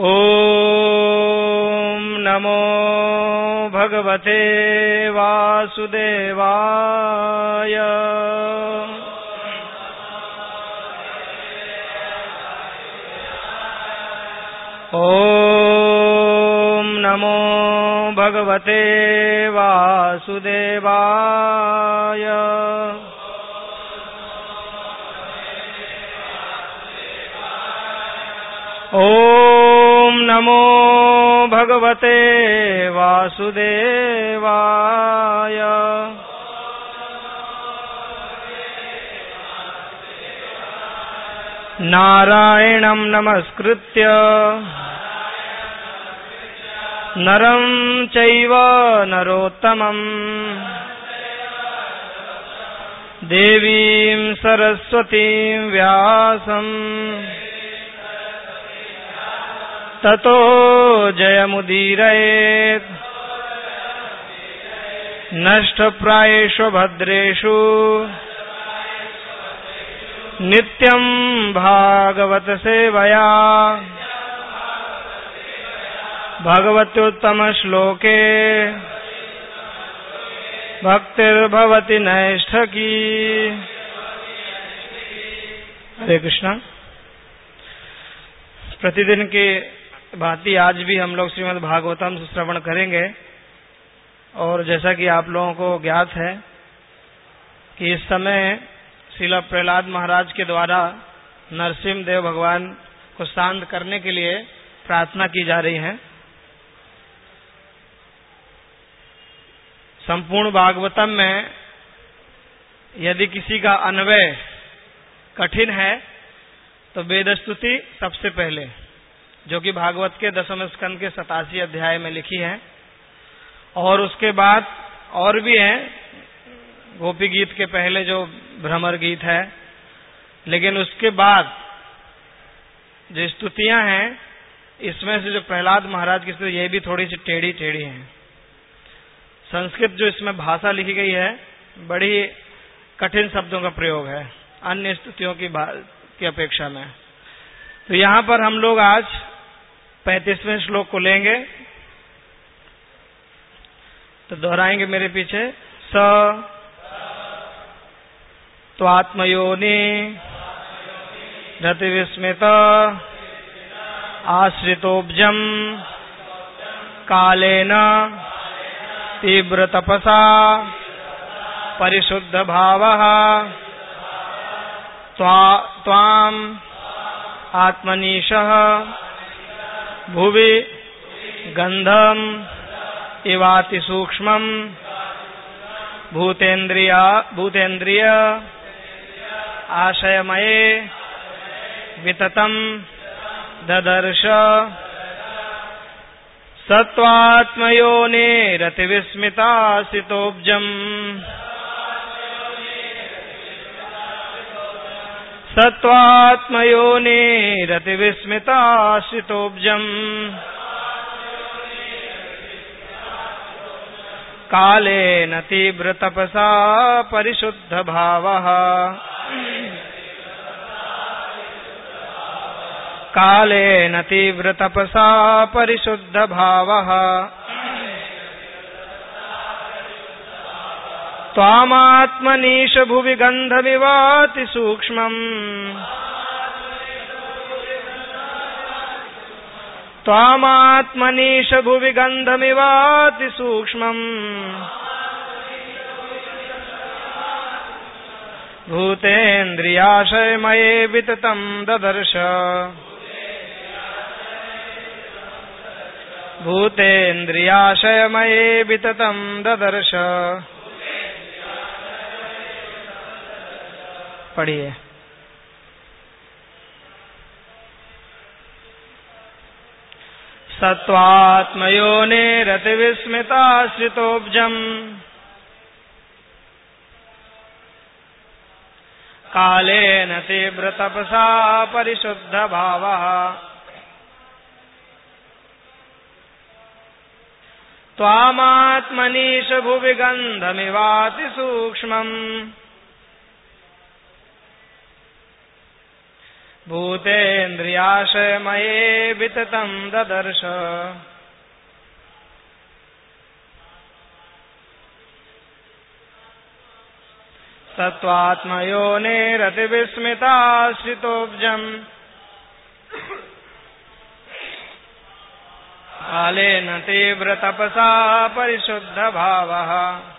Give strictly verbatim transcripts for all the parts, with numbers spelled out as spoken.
ओम नमो भगवते वासुदेवाय। ओम नमो भगवते वासुदेवाय। ओम नमो भगवते वासुदेवाय। नारायणं नमस्कृत्य नरं चैव नरोत्तमं देवीं सरस्वतीं व्यासं ततो जयमुदीरयेत्। नष्टप्रायेषु भद्रेषु नित्यं भागवत सेवया भगवत्युत्तम श्लोके भक्तिर्भवति नैष्ठकी। हरे कृष्णा। प्रतिदिन के भांति आज भी हम लोग श्रीमद् भागवतम से श्रवण करेंगे। और जैसा कि आप लोगों को ज्ञात है कि इस समय श्रील प्रहलाद महाराज के द्वारा नरसिंह देव भगवान को शांत करने के लिए प्रार्थना की जा रही है। संपूर्ण भागवतम में यदि किसी का अन्वय कठिन है तो वेदस्तुति सबसे पहले, जो कि भागवत के दसम स्कंद के सतासी अध्याय में लिखी है। और उसके बाद और भी हैं, गोपी गीत के पहले जो भ्रमर गीत है। लेकिन उसके बाद जो स्तुतियां हैं, इसमें से जो प्रहलाद महाराज की स्तुति, ये भी थोड़ी सी टेढ़ी टेढ़ी हैं। संस्कृत जो इसमें भाषा लिखी गई है, बड़ी कठिन शब्दों का प्रयोग है अन्य स्तुतियों की की अपेक्षा में। तो यहाँ पर हम लोग आज पैंतीसवें श्लोक को लेंगे, तो दोहराएंगे मेरे पीछे। स त्वात्मयोनि रतिविस्मित आश्रितोब्जम कालेन तीव्र तपसा परिशुद्ध भावः त्वाम आत्मनीशः भुवि गंधम इवाति सूक्ष्मं भूतेन्द्रिय भूतेन्द्रिय आशयमये विततं ददर्श। सत्त्वात्मयोनिरतिविस्मितासितोब्जम् सत्त्वात्मयोनिरतिविस्मितासितोब्जम् कालेन तीव्र तपसा परिशुद्ध भावः कालेन तीव्र तपसा परिशुद्ध भावः त्वामात्मनीश भुवि गंधमिवाति सूक्ष्मम् त्वामात्मनीश भुवि गंधमिवाति सूक्ष्मम् भूतेन्द्रियाशयमये विततं ददर्श भूतेन्द्रियाशयमये विततं ददर्श। पढ़िए। सत्त्वात्मयोनिरतिविस्मिताश्रितोब्जम् कालेन तीव्र तपसा परिशुद्ध भावः त्वामात्मनीश भुवि गंधमिवाति सूक्ष्मम् भूतेन्द्रियाशयमये विततं ददर्श सत्त्वात्मयोनिरतिविस्मिताश्रितोऽब्जम् कालेन तीव्रतपसा परिशुद्धभावः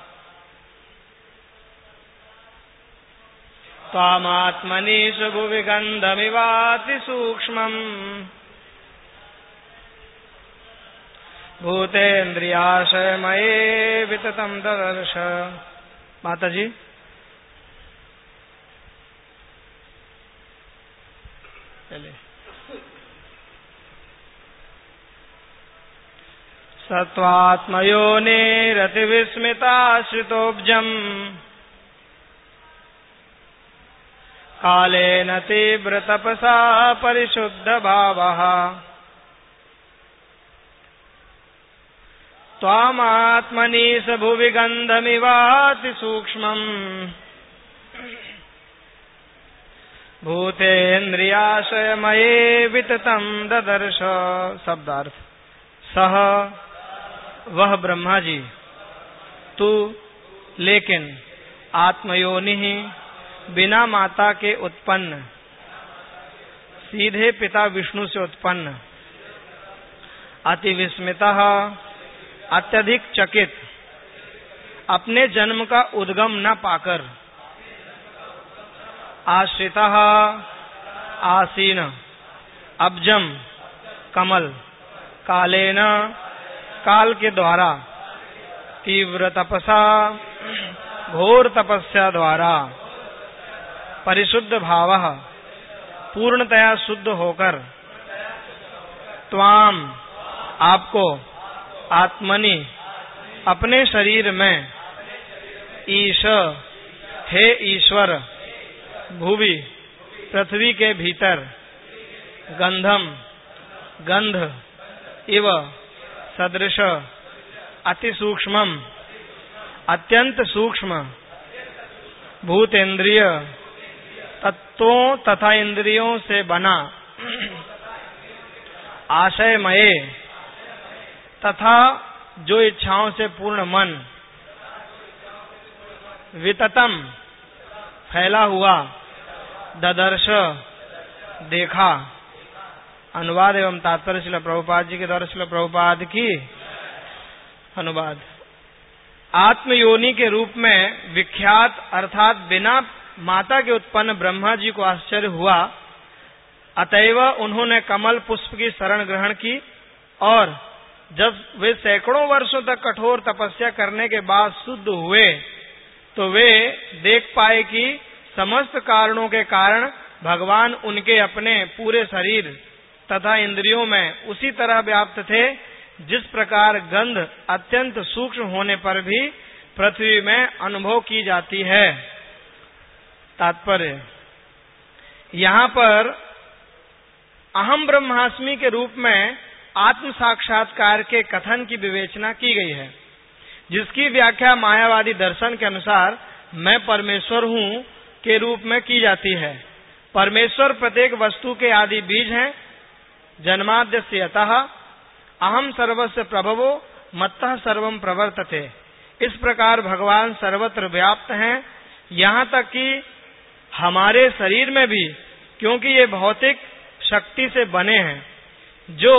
त्वामात्मनीषु भुवि गन्धमिवातिसूक्ष्मम् भूतेन्द्रियाशयमये विततं ददर्श। माता जी, चलिए। सत्त्वात्मयोनिरतिविस्मिताश्रितोऽब्जम् कालेन तीव्रतपसा परिशुद्धभावः त्वामात्मनीश भुवि गन्धमिवातिसूक्ष्मम् भूतेन्द्रियाशयमये विततं ददर्श। शब्दार्थ। सह वह ब्रह्मा जी, तू लेकिन आत्मयोनि ही बिना माता के उत्पन्न, सीधे पिता विष्णु से उत्पन्न, अति विस्मितः अत्यधिक चकित, अपने जन्म का उद्गम न पाकर, आश्रितः आसीन, अब्जम कमल, कालेन काल के द्वारा, तीव्र तपसा घोर तपस्या द्वारा, परिशुद्ध भावः पूर्णतया शुद्ध होकर, त्वाम आपको, आत्मनि अपने शरीर में, ईश हे ईश्वर, भुवि पृथ्वी के भीतर, गंधम गंध, इव सदृश, अति सूक्ष्मम अत्यंत सूक्ष्म, भूतेन्द्रिय तत्वों तथा इंद्रियों से बना, आशयमय तथा जो इच्छाओं से पूर्ण मन, विततम फैला हुआ, ददर्श देखा। अनुवाद एवं तात्पर्य श्रील प्रभुपाद जी के द्वारा श्रील प्रभुपाद की अनुवाद। आत्मयोनि के रूप में विख्यात अर्थात बिना माता के उत्पन्न ब्रह्मा जी को आश्चर्य हुआ, अतएव उन्होंने कमल पुष्प की शरण ग्रहण की और जब वे सैकड़ों वर्षों तक कठोर तपस्या करने के बाद शुद्ध हुए तो वे देख पाए कि समस्त कारणों के कारण भगवान उनके अपने पूरे शरीर तथा इंद्रियों में उसी तरह व्याप्त थे जिस प्रकार गंध अत्यंत सूक्ष्म होने पर भी पृथ्वी में अनुभव की जाती है। तात्पर्य, यहाँ पर अहम ब्रह्मास्मि के रूप में आत्म साक्षात्कार के कथन की विवेचना की गई है, जिसकी व्याख्या मायावादी दर्शन के अनुसार मैं परमेश्वर हूँ के रूप में की जाती है। परमेश्वर प्रत्येक वस्तु के आदि बीज हैं। जन्माद्यस्य यतः अहम सर्वस्य प्रभवो मत्तः सर्वं प्रवर्तते। इस प्रकार भगवान सर्वत्र व्याप्त हैं, यहाँ तक कि हमारे शरीर में भी, क्योंकि ये भौतिक शक्ति से बने हैं। जो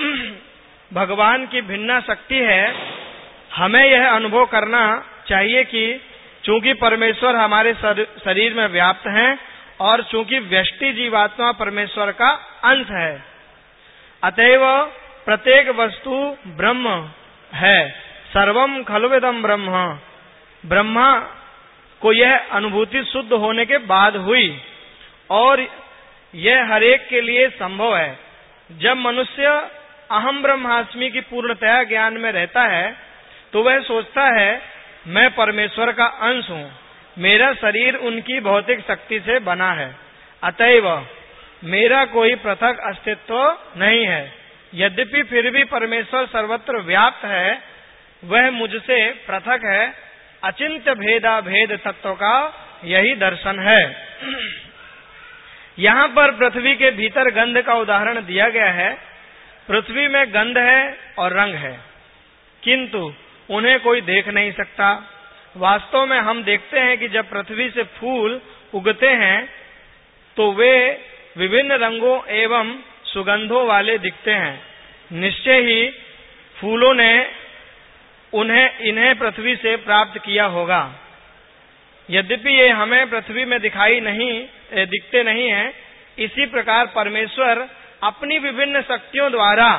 भगवान की भिन्न शक्ति है, हमें यह अनुभव करना चाहिए कि चूंकि परमेश्वर हमारे शरीर में व्याप्त हैं और चूंकि व्यष्टि जीवात्मा परमेश्वर का अंश है, अतएव प्रत्येक वस्तु ब्रह्म है। सर्वम खलुविदम ब्रह्म। ब्रह्मा को यह अनुभूति शुद्ध होने के बाद हुई और यह हरेक के लिए संभव है। जब मनुष्य अहम ब्रह्मास्मि की पूर्णतया ज्ञान में रहता है तो वह सोचता है मैं परमेश्वर का अंश हूँ, मेरा शरीर उनकी भौतिक शक्ति से बना है, अतएव मेरा कोई पृथक अस्तित्व नहीं है। यद्यपि फिर भी परमेश्वर सर्वत्र व्याप्त है, वह मुझसे पृथक है। अचिंत्य भेदा भेद तत्व का यही दर्शन है। यहाँ पर पृथ्वी के भीतर गंध का उदाहरण दिया गया है। पृथ्वी में गंध है और रंग है, किंतु उन्हें कोई देख नहीं सकता। वास्तव में हम देखते हैं कि जब पृथ्वी से फूल उगते हैं तो वे विभिन्न रंगों एवं सुगंधों वाले दिखते हैं। निश्चय ही फूलों ने उन्हें इन्हें पृथ्वी से प्राप्त किया होगा। यद्यपि ये हमें पृथ्वी में दिखाई नहीं दिखते नहीं हैं, इसी प्रकार परमेश्वर अपनी विभिन्न शक्तियों द्वारा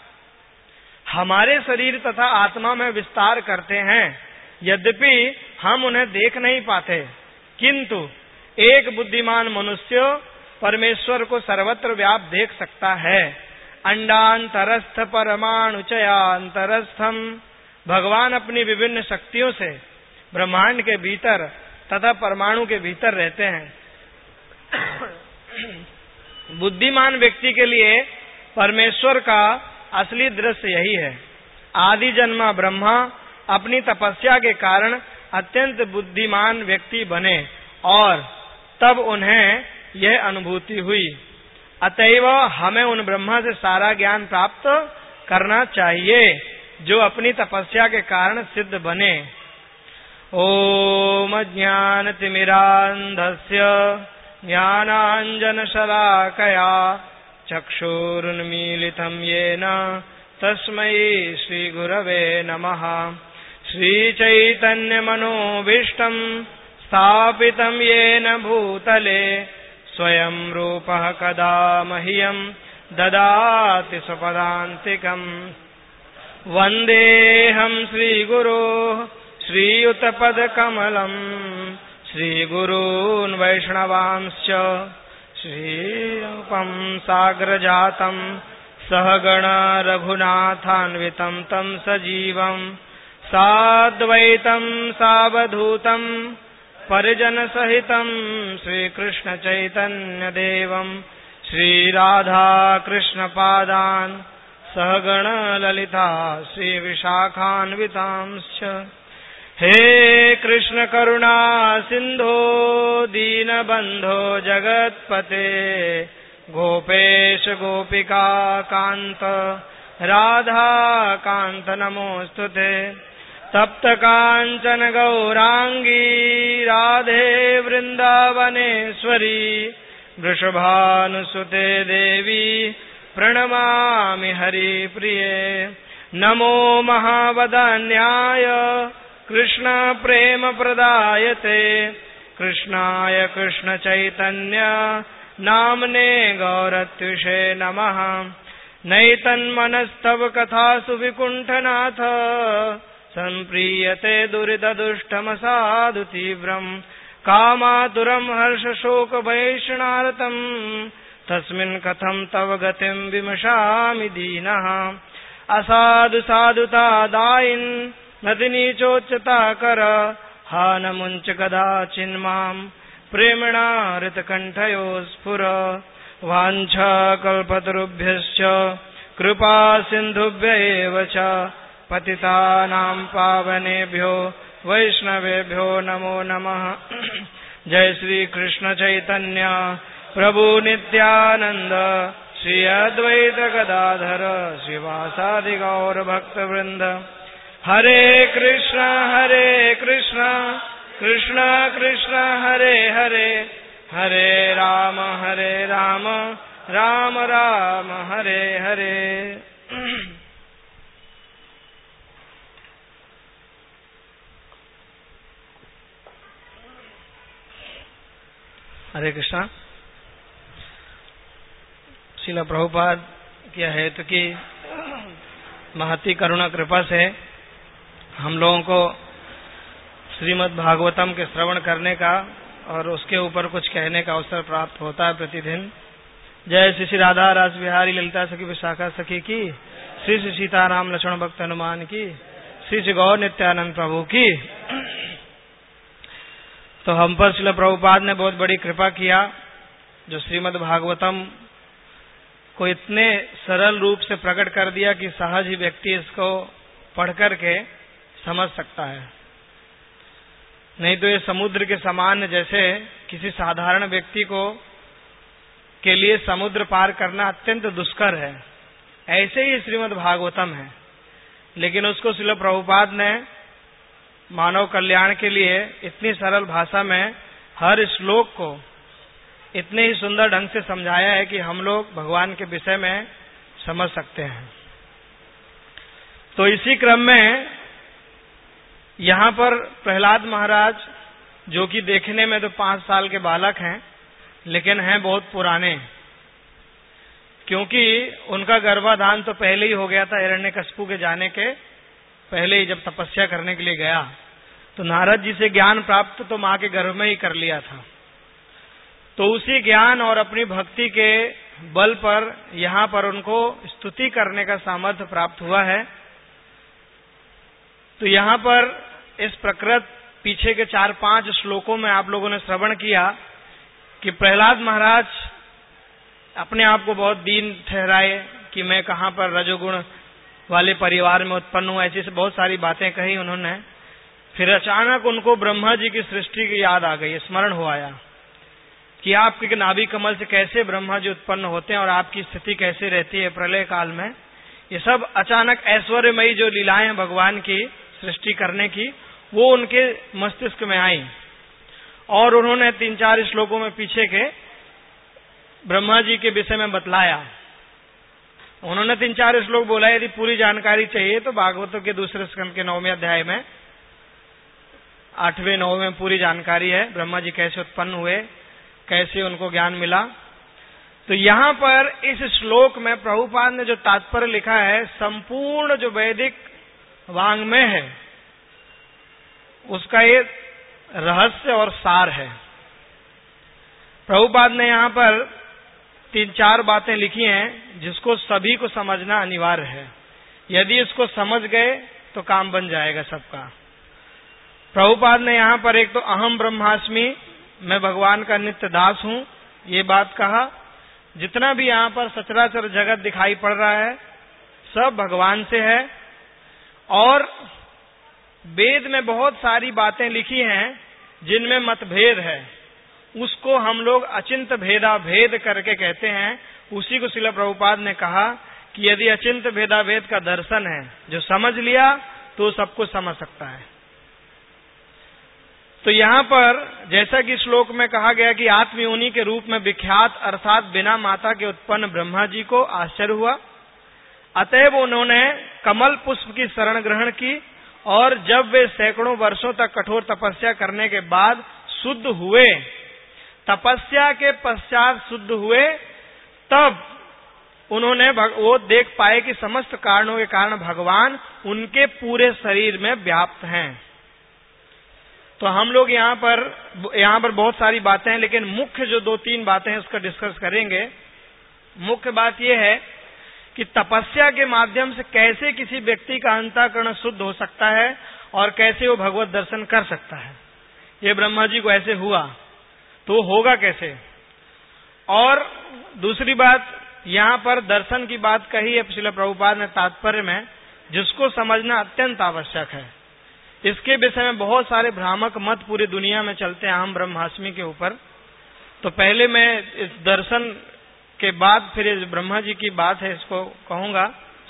हमारे शरीर तथा आत्मा में विस्तार करते हैं। यद्यपि हम उन्हें देख नहीं पाते, किंतु एक बुद्धिमान मनुष्य परमेश्वर को सर्वत्र व्याप्त देख सकता है। अंडांतरस्थ परमाणु चयांतरस्थम, भगवान अपनी विभिन्न शक्तियों से ब्रह्मांड के भीतर तथा परमाणु के भीतर रहते हैं। बुद्धिमान व्यक्ति के लिए परमेश्वर का असली दृश्य यही है। आदि जन्मा ब्रह्मा अपनी तपस्या के कारण अत्यंत बुद्धिमान व्यक्ति बने और तब उन्हें यह अनुभूति हुई। अतएव हमें उन ब्रह्मा से सारा ज्ञान प्राप्त करना चाहिए जो अपनी तपस्या के कारण सिद्ध बने। ओम अज्ञानतिमिरान्धस्य ज्ञानाञ्जनशलाकया चक्षुरुन्मीलितं येन तस्मै श्रीगुरवे नमः। श्रीचैतन्यमनोभीष्टं स्थापितं येन भूतले स्वयं रूपः कदा मह्यं ददाति स्वपदान्तिकम्। वन्देऽहं श्रीगुरोः श्रीयुतपदकमलं श्रीगुरून् वैष्णवांश्च श्रीरूपं साग्रजातं सहगण रघुनाथान्वितं तं सजीवं साद्वैतं सावधूतं परिजनसहितं श्रीकृष्णचैतन्यदेवं श्रीराधाकृष्णपादान् सहगण ललिता श्रीविशाखान्वितांश्च। हे कृष्ण करुणा सिंधो दीनबंधो जगत्पते गोपेश गोपिका कांत राधा कांत नमोस्तुते। तप्त कांचन गौरांगी राधे वृंदावनेश्वरी वृषभानुसुते देवी प्रणमामि हरिप्रिये। नमो महावदान्याय कृष्ण प्रेम प्रदायते कृष्णाय कृष्ण चैतन्य नामने गौरत्विषे नमः। नैतन्मनस्तव कथासु विकुण्ठनाथ सम्प्रीयते दुरितदुष्टमसाधु तीव्रम्। कामातुरं हर्षशोकभैषणार्तं तस्मिन् कथं तव गतिं विमशामि दीनः। असाधु साधुता दायिन् नदिनीचोच्चता कर हा न मुञ्च कदाचिन्मां प्रेम्णा हृतकण्ठयो स्फुर। वाञ्छा कल्पतरुभ्यश्च कृपा सिन्धुभ्य एव च पतितानां पावनेभ्यो वैष्णवेभ्यो नमो नमः। जय श्री कृष्ण चैतन्य प्रभु नित्यानंद श्री अद्वैत गदाधर श्रीवासादि गौर भक्तवृंद। हरे कृष्ण हरे कृष्ण कृष्ण कृष्ण हरे हरे हरे राम हरे राम राम राम हरे हरे। हरे कृष्णा। श्रील प्रभुपाद की हेतु की महती करुणा कृपा से हम लोगों को श्रीमद् भागवतम के श्रवण करने का और उसके ऊपर कुछ कहने का अवसर प्राप्त होता है प्रतिदिन। जय श्री श्री राधा रास बिहारी ललिता सखी विशाखा सखी की, श्री श्री सीताराम लक्ष्मण भक्त हनुमान की, श्री श्री गौर नित्यानंद प्रभु की। तो हम पर श्रील प्रभुपाद ने बहुत बड़ी कृपा किया, जो श्रीमद् भागवतम को इतने सरल रूप से प्रकट कर दिया कि सहज ही व्यक्ति इसको पढ़ करके समझ सकता है। नहीं तो ये समुद्र के समान, जैसे किसी साधारण व्यक्ति को के लिए समुद्र पार करना अत्यंत दुष्कर है। ऐसे ही श्रीमद् भागवतम है, लेकिन उसको श्रील प्रभुपाद ने मानव कल्याण के लिए इतनी सरल भाषा में हर श्लोक को इतने ही सुंदर ढंग से समझाया है कि हम लोग भगवान के विषय में समझ सकते हैं। तो इसी क्रम में यहाँ पर प्रहलाद महाराज, जो कि देखने में तो पांच साल के बालक हैं, लेकिन हैं बहुत पुराने, क्योंकि उनका गर्भाधान तो पहले ही हो गया था। हिरण्यकशिपु के जाने के पहले ही जब तपस्या करने के लिए गया तो नारद जी से ज्ञान प्राप्त तो मां के गर्भ में ही कर लिया था। तो उसी ज्ञान और अपनी भक्ति के बल पर यहाँ पर उनको स्तुति करने का सामर्थ्य प्राप्त हुआ है। तो यहाँ पर इस प्रकृत पीछे के चार पांच श्लोकों में आप लोगों ने श्रवण किया कि प्रहलाद महाराज अपने आप को बहुत दीन ठहराए कि मैं कहाँ पर रजोगुण वाले परिवार में उत्पन्न हूँ, ऐसी से बहुत सारी बातें कही उन्होंने। फिर अचानक उनको ब्रह्मा जी की सृष्टि की याद आ गई, स्मरण हो आया कि आपके नाभि कमल से कैसे ब्रह्मा जी उत्पन्न होते हैं और आपकी स्थिति कैसे रहती है प्रलय काल में। ये सब अचानक ऐश्वर्यमयी जो लीलाएं हैं भगवान की सृष्टि करने की, वो उनके मस्तिष्क में आई और उन्होंने तीन चार श्लोकों में पीछे के ब्रह्मा जी के विषय में बतलाया। उन्होंने तीन चार श्लोक बोला, यदि पूरी जानकारी चाहिए तो भागवतों के दूसरे स्कंद के नौवें अध्याय में, आठवें नौवें में पूरी जानकारी है, ब्रह्मा जी कैसे उत्पन्न हुए, कैसे उनको ज्ञान मिला। तो यहाँ पर इस श्लोक में प्रभुपाद ने जो तात्पर्य लिखा है, संपूर्ण जो वैदिक वांग्मय है उसका ये रहस्य और सार है। प्रभुपाद ने यहाँ पर तीन चार बातें लिखी हैं जिसको सभी को समझना अनिवार्य है। यदि इसको समझ गए तो काम बन जाएगा सबका। प्रभुपाद ने यहाँ पर एक तो अहम ब्रह्मास्मि, मैं भगवान का नित्य दास हूँ, ये बात कहा। जितना भी यहाँ पर सचराचर जगत दिखाई पड़ रहा है सब भगवान से है। और वेद में बहुत सारी बातें लिखी हैं जिनमें मतभेद है, उसको हम लोग अचिंत भेदा भेद करके कहते हैं। उसी को श्रील प्रभुपाद ने कहा कि यदि अचिंत भेदा भेद का दर्शन है, जो समझ लिया तो सब कुछ समझ सकता है। तो यहाँ पर जैसा कि श्लोक में कहा गया कि आत्मयोनि के रूप में विख्यात अर्थात बिना माता के उत्पन्न ब्रह्मा जी को आश्चर्य हुआ, अतएव उन्होंने कमल पुष्प की शरण ग्रहण की और जब वे सैकड़ों वर्षों तक कठोर तपस्या करने के बाद शुद्ध हुए, तपस्या के पश्चात शुद्ध हुए, तब उन्होंने वो देख पाए कि समस्त कारणों के कारण भगवान उनके पूरे शरीर में व्याप्त हैं। तो हम लोग यहाँ पर यहाँ पर बहुत सारी बातें हैं, लेकिन मुख्य जो दो तीन बातें हैं उसका डिस्कस करेंगे। मुख्य बात यह है कि तपस्या के माध्यम से कैसे किसी व्यक्ति का अंतःकरण शुद्ध हो सकता है और कैसे वो भगवत दर्शन कर सकता है। ये ब्रह्मा जी को ऐसे हुआ तो होगा कैसे। और दूसरी बात, यहाँ पर दर्शन की बात कही है श्रील प्रभुपाद ने तात्पर्य में, जिसको समझना अत्यंत आवश्यक है। इसके विषय में बहुत सारे भ्रामक मत पूरी दुनिया में चलते हैं अहम ब्रह्मास्मि के ऊपर। तो पहले मैं इस दर्शन के बाद फिर इस ब्रह्मा जी की बात है इसको कहूंगा।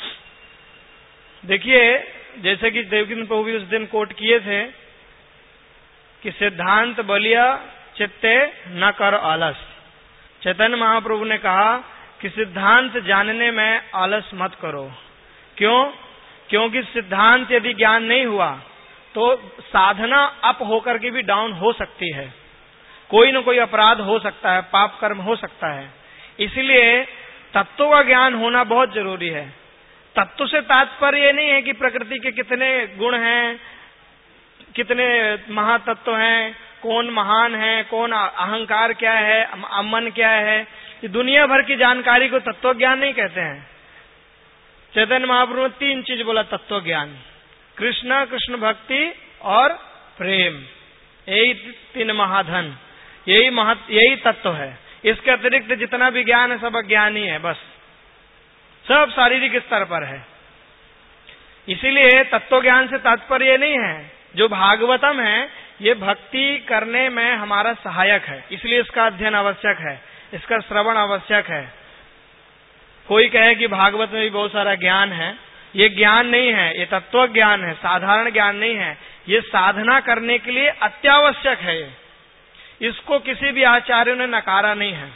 देखिए, जैसे कि देवकीनंद प्रभु भी उस दिन कोट किए थे कि सिद्धांत बलिया चित्ते न कर आलस। चैतन्य महाप्रभु ने कहा कि सिद्धांत जानने में आलस मत करो। क्यों? क्योंकि सिद्धांत यदि ज्ञान नहीं हुआ तो साधना अप होकर के भी डाउन हो सकती है, कोई न कोई अपराध हो सकता है, पाप कर्म हो सकता है। इसलिए तत्वों का ज्ञान होना बहुत जरूरी है। तत्व से तात्पर्य ये नहीं है कि प्रकृति के कितने गुण हैं, कितने महातत्व हैं, कौन महान है, कौन अहंकार क्या है, अमन क्या है, ये दुनिया भर की जानकारी को तत्व ज्ञान नहीं कहते हैं। चैतन्य महाप्रभु ने तीन चीज बोला तत्व ज्ञान, कृष्ण, कृष्ण भक्ति और प्रेम, यही तीन महाधन, यही महत यही तत्व है। इसके अतिरिक्त जितना भी ज्ञान है सब अज्ञान ही है, बस सब शारीरिक स्तर पर है। इसीलिए तत्व ज्ञान से तात्पर्य नहीं है, जो भागवतम है ये भक्ति करने में हमारा सहायक है, इसलिए इसका अध्ययन आवश्यक है। इसका श्रवण आवश्यक है। कोई कहे कि भागवत में भी बहुत सारा ज्ञान है, ये ज्ञान नहीं है, ये तत्व ज्ञान है, साधारण ज्ञान नहीं है, ये साधना करने के लिए अत्यावश्यक है। इसको किसी भी आचार्य ने नकारा नहीं है।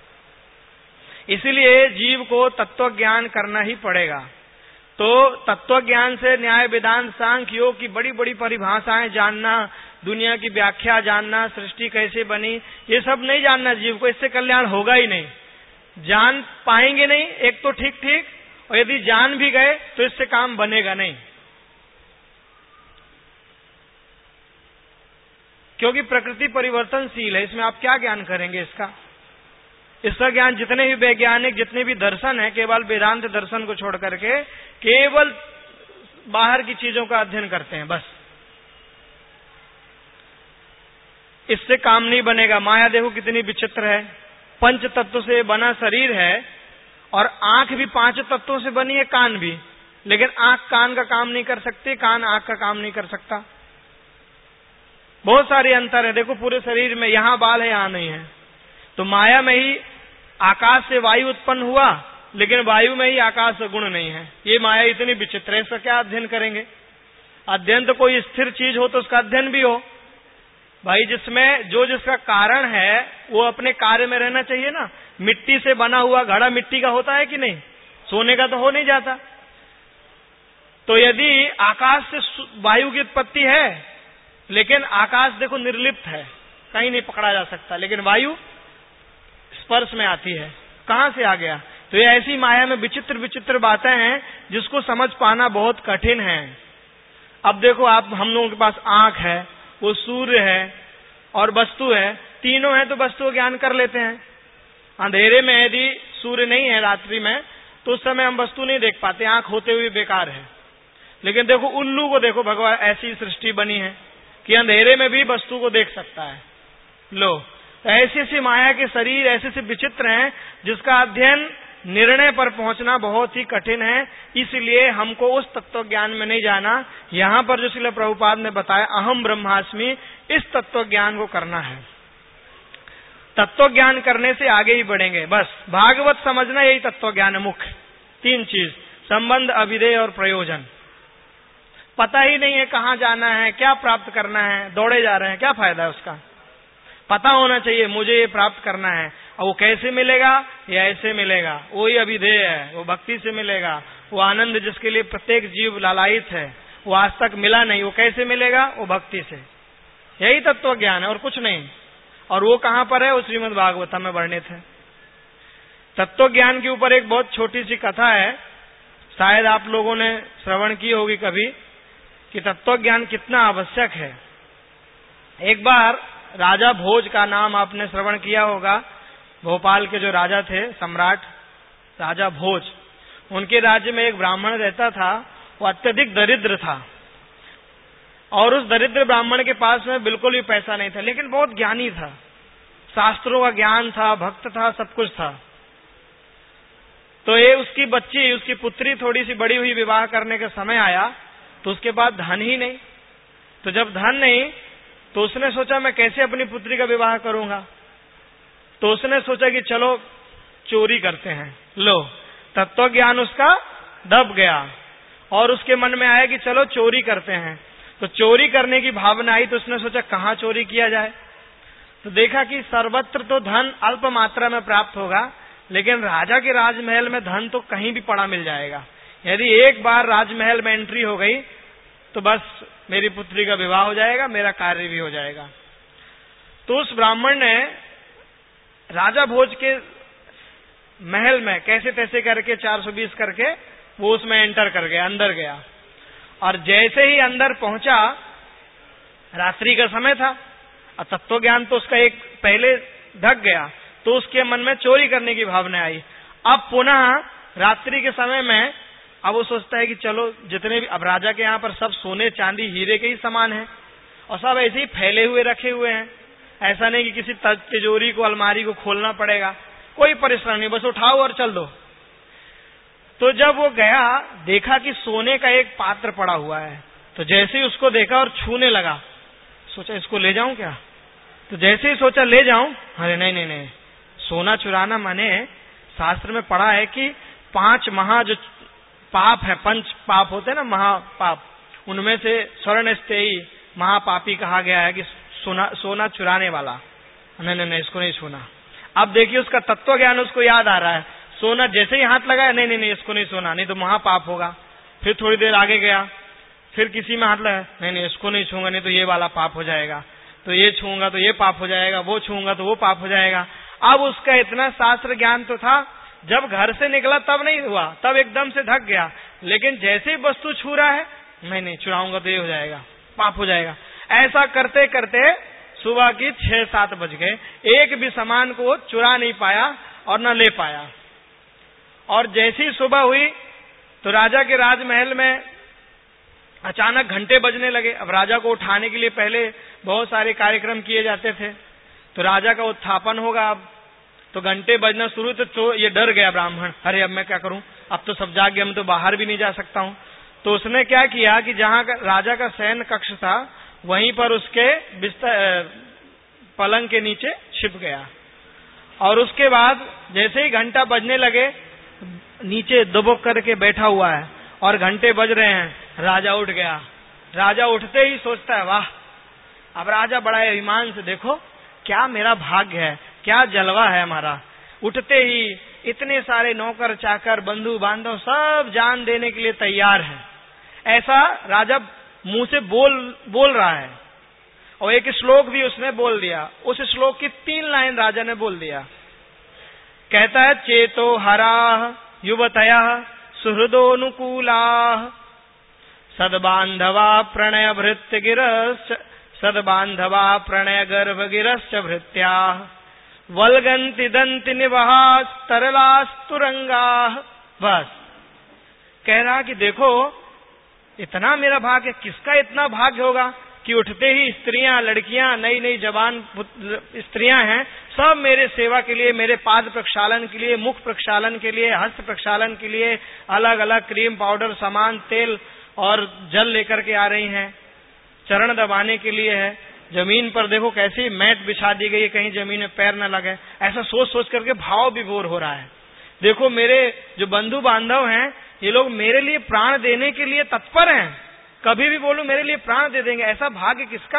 इसलिए जीव को तत्व ज्ञान करना ही पड़ेगा। तो तत्व ज्ञान से न्याय वेदांत सांख्य योग की बड़ी बड़ी परिभाषाएं जानना, दुनिया की व्याख्या जानना, सृष्टि कैसे बनी, ये सब नहीं जानना जीव को, इससे कल्याण होगा ही नहीं। जान पाएंगे नहीं, एक तो ठीक ठीक, और यदि जान भी गए तो इससे काम बनेगा नहीं। क्योंकि प्रकृति परिवर्तनशील है, इसमें आप क्या ज्ञान करेंगे इसका? इसका ज्ञान जितने भी वैज्ञानिक, जितने भी दर्शन है, केवल वेदांत दर्शन को छोड़ करके केवल बाहर की चीजों का अध्ययन करते हैं, बस। इससे काम नहीं बनेगा। माया देखो कितनी विचित्र है, पंच तत्व से बना शरीर है और आंख भी पांच तत्वों से बनी है, कान भी, लेकिन आंख कान का काम नहीं कर सकती, कान आंख का काम नहीं कर सकता। बहुत सारे अंतर है। देखो पूरे शरीर में यहां बाल है, यहां नहीं है। तो माया में ही आकाश से वायु उत्पन्न हुआ, लेकिन वायु में ही आकाश से गुण नहीं है। ये माया इतनी विचित्र है, इसका क्या अध्ययन करेंगे? अध्ययन तो कोई स्थिर चीज हो तो उसका अध्ययन भी हो भाई, जिसमें जो जिसका कारण है वो अपने कार्य में रहना चाहिए ना। मिट्टी से बना हुआ घड़ा मिट्टी का होता है कि नहीं? सोने का तो हो नहीं जाता। तो यदि आकाश से वायु की उत्पत्ति है, लेकिन आकाश देखो निर्लिप्त है, कहीं नहीं पकड़ा जा सकता, लेकिन वायु स्पर्श में आती है, कहां से आ गया? तो ये ऐसी माया में विचित्र विचित्र बातें हैं जिसको समझ पाना बहुत कठिन है। अब देखो आप, हम लोगों के पास आंख है, वो सूर्य है और वस्तु है, तीनों है तो वस्तु ज्ञान कर लेते हैं। अंधेरे में यदि सूर्य नहीं है रात्रि में, तो उस समय हम वस्तु नहीं देख पाते, आंख होते हुए बेकार है। लेकिन देखो उल्लू को देखो, भगवान ऐसी सृष्टि बनी है कि अंधेरे में भी वस्तु को देख सकता है। लो, ऐसी ऐसी माया के शरीर ऐसे ऐसे विचित्र हैं जिसका अध्ययन, निर्णय पर पहुंचना बहुत ही कठिन है। इसलिए हमको उस तत्व ज्ञान में नहीं जाना। यहाँ पर जो श्रील प्रभुपाद ने बताया अहम ब्रह्मास्मि, इस तत्व ज्ञान को करना है। तत्व ज्ञान करने से आगे ही बढ़ेंगे। बस भागवत समझना यही तत्व ज्ञान है मुख्य। तीन चीज, संबंध, अभिधेय और प्रयोजन। पता ही नहीं है कहाँ जाना है, क्या प्राप्त करना है, दौड़े जा रहे हैं, क्या फायदा है उसका? पता होना चाहिए मुझे ये प्राप्त करना है, और वो कैसे मिलेगा? या ऐसे मिलेगा। वही अभिधेय है, वो भक्ति से मिलेगा। वो आनंद जिसके लिए प्रत्येक जीव लालायित है, वो आज तक मिला नहीं, वो कैसे मिलेगा? वो भक्ति से। यही तत्व ज्ञान है और कुछ नहीं। और वो कहाँ पर है? वो श्रीमद् भागवतम में वर्णित है। तत्व ज्ञान के ऊपर एक बहुत छोटी सी कथा है, शायद आप लोगों ने श्रवण की होगी कभी, कि तत्व ज्ञान कितना आवश्यक है। एक बार राजा भोज का नाम आपने श्रवण किया होगा। भोपाल के जो राजा थे, सम्राट राजा भोज, उनके राज्य में एक ब्राह्मण रहता था। वो अत्यधिक दरिद्र था और उस दरिद्र ब्राह्मण के पास में बिल्कुल भी पैसा नहीं था, लेकिन बहुत ज्ञानी था, शास्त्रों का ज्ञान था, भक्त था, सब कुछ था। तो ये उसकी बच्ची, उसकी पुत्री थोड़ी सी बड़ी हुई, विवाह करने का समय आया, तो उसके बाद धन ही नहीं। तो जब धन नहीं, तो उसने सोचा मैं कैसे अपनी पुत्री का विवाह करूंगा। तो उसने सोचा कि चलो चोरी करते हैं। लो, तत्व ज्ञान उसका दब गया और उसके मन में आया कि चलो चोरी करते हैं। तो चोरी करने की भावना आई, तो उसने सोचा कहाँ चोरी किया जाए। तो देखा कि सर्वत्र तो धन अल्प मात्रा में प्राप्त होगा, लेकिन राजा के राजमहल में धन तो कहीं भी पड़ा मिल जाएगा। यदि एक बार राजमहल में एंट्री हो गई तो बस मेरी पुत्री का विवाह हो जाएगा, मेरा कार्य भी हो जाएगा। तो उस ब्राह्मण ने राजा भोज के महल में कैसे तैसे करके चार सौ बीस करके वो उसमें एंटर कर गया, अंदर गया। और जैसे ही अंदर पहुंचा, रात्रि का समय था और तत्व ज्ञान तो उसका एक पहले ढक गया, तो उसके मन में चोरी करने की भावना आई। अब पुनः रात्रि के समय में अब वो सोचता है कि चलो जितने भी, अब राजा के यहाँ पर सब सोने चांदी हीरे के ही सामान है और सब ऐसे ही फैले हुए रखे हुए हैं। ऐसा नहीं कि किसी तिजोरी को, अलमारी को खोलना पड़ेगा, कोई परिश्रम नहीं, बस उठाओ और चल दो। तो जब वो गया, देखा कि सोने का एक पात्र पड़ा हुआ है। तो जैसे ही उसको देखा और छूने लगा, सोचा इसको ले जाऊं क्या। तो जैसे ही सोचा ले जाऊं, अरे नहीं नहीं नहीं, सोना चुराना माने शास्त्र में पढ़ा है कि पांच महा जो पाप है, पंच पाप होते हैं ना महापाप, उनमें से स्वर्ण स्तेयी महापापी कहा गया है कि सोना सोना चुराने वाला। नहीं नहीं नहीं इसको नहीं छूना। अब देखिए उसका तत्व ज्ञान उसको याद आ रहा है, सोना जैसे ही हाथ लगाया, नहीं नहीं नहीं इसको नहीं सोना, नहीं तो महापाप होगा। फिर थोड़ी देर आगे गया, फिर किसी में हाथ लगाया, नहीं नहीं इसको नहीं छूंगा, नहीं तो ये वाला पाप हो जाएगा, तो ये छूंगा तो ये पाप हो जाएगा, वो छूंगा तो वो पाप हो जाएगा। अब उसका इतना शास्त्र ज्ञान तो था, जब घर से निकला तब नहीं हुआ, तब एकदम से थक गया, लेकिन जैसे ही वस्तु छू रहा है, नहीं नहीं चुराऊंगा तो ये हो जाएगा, पाप हो जाएगा। ऐसा करते करते सुबह की छह सात बज गए, एक भी सामान को चुरा नहीं पाया और न ले पाया। और जैसी सुबह हुई तो राजा के राजमहल में अचानक घंटे बजने लगे। अब राजा को उठाने के लिए पहले बहुत सारे कार्यक्रम किए जाते थे, तो राजा का उत्थापन होगा। अब तो घंटे बजना शुरू, तो ये डर गया ब्राह्मण, अरे अब मैं क्या करूं, अब तो सब जाग गया, मैं तो बाहर भी नहीं जा सकता हूं। तो उसने क्या किया कि जहां का राजा का शयन कक्ष था, वहीं पर उसके बिस्तर पलंग के नीचे छिप गया। और उसके बाद जैसे ही घंटा बजने लगे, नीचे दुबक करके बैठा हुआ है और घंटे बज रहे हैं, राजा उठ गया। राजा उठते ही सोचता है, वाह, अब राजा बड़ा ईमान से, देखो क्या मेरा भाग्य है, क्या जलवा है हमारा। उठते ही इतने सारे नौकर चाकर बंधु बांधव सब जान देने के लिए तैयार हैं, ऐसा राजा मुंह से बोल बोल रहा है। और एक श्लोक भी उसने बोल दिया, उस श्लोक की तीन लाइन राजा ने बोल दिया। कहता है, चेतो हराह युवतया सुहृदोनुकूला सद्बांधवा प्रणय भृत्य गिरश्च सद्बांधवा प्रणय गर्भ गिरश्च भृत्या वल्गंति दंति निवहास तरलास्तुरंगा। बस कह रहा कि देखो इतना मेरा भाग्य, किसका इतना भाग्य होगा कि उठते ही स्त्रियां, लड़कियां, नई नई जवान स्त्रियां हैं, सब मेरे सेवा के लिए, मेरे पाद प्रक्षालन के लिए, मुख प्रक्षालन के लिए, हस्त प्रक्षालन के लिए अलग अलग क्रीम, पाउडर, सामान, तेल और जल लेकर के आ रही हैं। चरण दबाने के लिए है, जमीन पर देखो कैसी मैट बिछा दी गई है, कहीं जमीन में पैर न लगे। ऐसा सोच सोच करके भाव विभोर हो रहा है। देखो मेरे जो बंधु बांधव हैं, ये लोग मेरे लिए प्राण देने के लिए तत्पर हैं, कभी भी बोलूं मेरे लिए प्राण दे देंगे, ऐसा भाग्य किसका।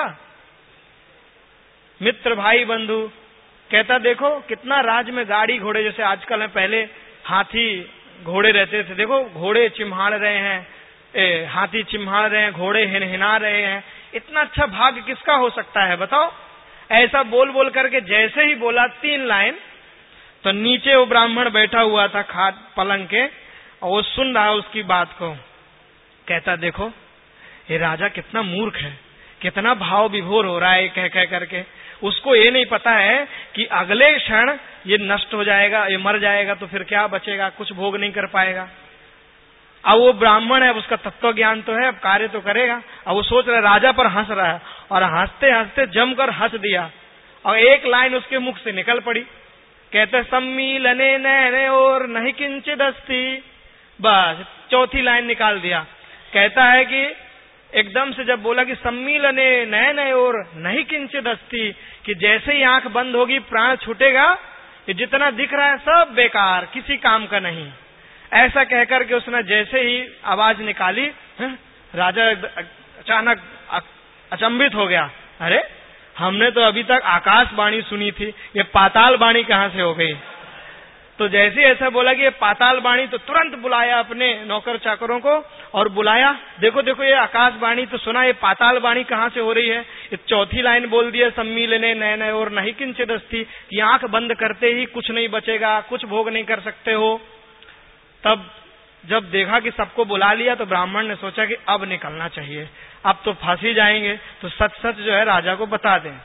मित्र भाई बंधु कहता, देखो कितना राज में गाड़ी घोड़े, जैसे आजकल है, पहले हाथी घोड़े रहते थे, देखो घोड़े चिम्हाड़ रहे हैं, ए, हाथी चिम्हाड़ रहे हैं, घोड़े हिनहिना रहे हैं, इतना अच्छा भाग्य किसका हो सकता है बताओ। ऐसा बोल बोल करके जैसे ही बोला तीन लाइन, तो नीचे वो ब्राह्मण बैठा हुआ था खाट पलंग के, और वो सुन रहा उसकी बात को। कहता, देखो ये राजा कितना मूर्ख है, कितना भाव विभोर हो रहा है कह कह करके। उसको ये नहीं पता है कि अगले क्षण ये नष्ट हो जाएगा, ये मर जाएगा, तो फिर क्या बचेगा, कुछ भोग नहीं कर पाएगा। अब वो ब्राह्मण है, उसका तत्व ज्ञान तो है, अब कार्य तो करेगा। अब वो सोच रहा है, राजा पर हंस रहा है, और हंसते हंसते जमकर हंस दिया, और एक लाइन उसके मुख से निकल पड़ी। कहते, सम्मीलने नैने और नहीं किंचित अस्ति। बस चौथी लाइन निकाल दिया। कहता है कि एकदम से जब बोला कि सम्मीलने नयन और नहीं किंचित अस्ति, कि जैसे ही आंख बंद होगी प्राण छूटेगा, ये जितना दिख रहा है सब बेकार, किसी काम का नहीं। ऐसा कहकर के उसने जैसे ही आवाज निकाली, राजा अचानक अचंभित हो गया। अरे हमने तो अभी तक आकाशवाणी सुनी थी, ये पाताल वाणी कहां से हो गई। तो जैसे ऐसा बोला कि ये पाताल वाणी, तो तुरंत बुलाया अपने नौकर चाकरों को और बुलाया, देखो देखो ये आकाशवाणी तो सुना, ये पाताल वाणी कहां से हो रही है। ये चौथी लाइन बोल दिया, सम्मीलने नयन और नहीं किंचित अस्ति, कि आंख बंद करते ही कुछ नहीं बचेगा, कुछ भोग नहीं कर सकते हो। तब जब देखा कि सबको बुला लिया, तो ब्राह्मण ने सोचा कि अब निकलना चाहिए, अब तो फांसी जाएंगे, तो सच सच जो है राजा को बता दें।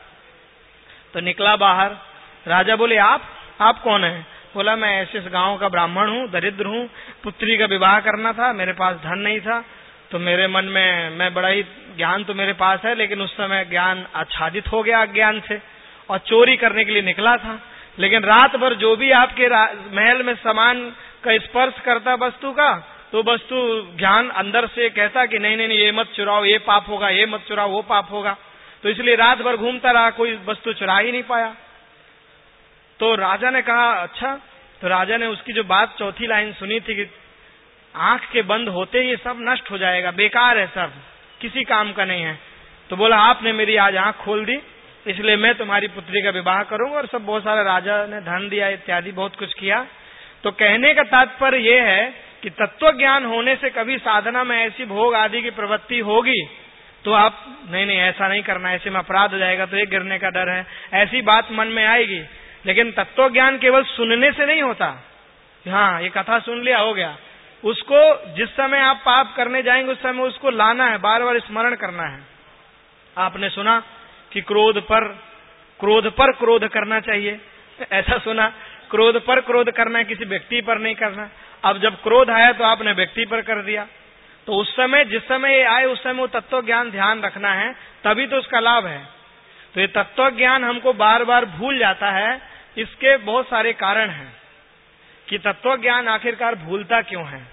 तो निकला बाहर। राजा बोले, आप आप कौन है? बोला, मैं ऐसे इस गांव का ब्राह्मण हूँ, दरिद्र हूँ, पुत्री का विवाह करना था, मेरे पास धन नहीं था, तो मेरे मन में, मैं बड़ा ही ज्ञान तो मेरे पास है, लेकिन उस समय ज्ञान आच्छादित हो गया अज्ञान से, और चोरी करने के लिए निकला था। लेकिन रात भर जो भी आपके महल में सामान का स्पर्श करता वस्तु का, तो वस्तु ज्ञान अंदर से कहता कि नहीं नहीं नहीं ये मत चुराओ, ये पाप होगा, ये मत चुराओ, वो पाप होगा। तो इसलिए रात भर घूमता रहा, कोई वस्तु चुरा ही नहीं पाया। तो राजा ने कहा अच्छा। तो राजा ने उसकी जो बात चौथी लाइन सुनी थी कि आंख के बंद होते ही सब नष्ट हो जाएगा, बेकार है, सब किसी काम का नहीं है, तो बोला आपने मेरी आज आंख खोल दी, इसलिए मैं तुम्हारी पुत्री का विवाह करूंगा। और सब बहुत सारा राजा ने धन दिया इत्यादि बहुत कुछ किया। तो कहने का तात्पर्य यह है कि तत्व ज्ञान होने से कभी साधना में ऐसी भोग आदि की प्रवृत्ति होगी तो आप नहीं नहीं ऐसा नहीं करना, ऐसे में अपराध हो जाएगा, तो एक गिरने का डर है, ऐसी बात मन में आएगी। लेकिन तत्व ज्ञान केवल सुनने से नहीं होता, हाँ ये कथा सुन लिया हो गया, उसको जिस समय आप पाप करने जाएंगे उस समय उसको लाना है, बार बार स्मरण करना है। आपने सुना कि क्रोध पर क्रोध पर क्रोध करना चाहिए, ऐसा सुना, क्रोध पर क्रोध करना है, किसी व्यक्ति पर नहीं करना। अब जब क्रोध आया तो आपने व्यक्ति पर कर दिया, तो उस समय जिस समय ये आए उस समय वो तत्व ज्ञान ध्यान रखना है, तभी तो उसका लाभ है। तो ये तत्व ज्ञान हमको बार बार भूल जाता है, इसके बहुत सारे कारण हैं कि तत्व ज्ञान आखिरकार भूलता क्यों है।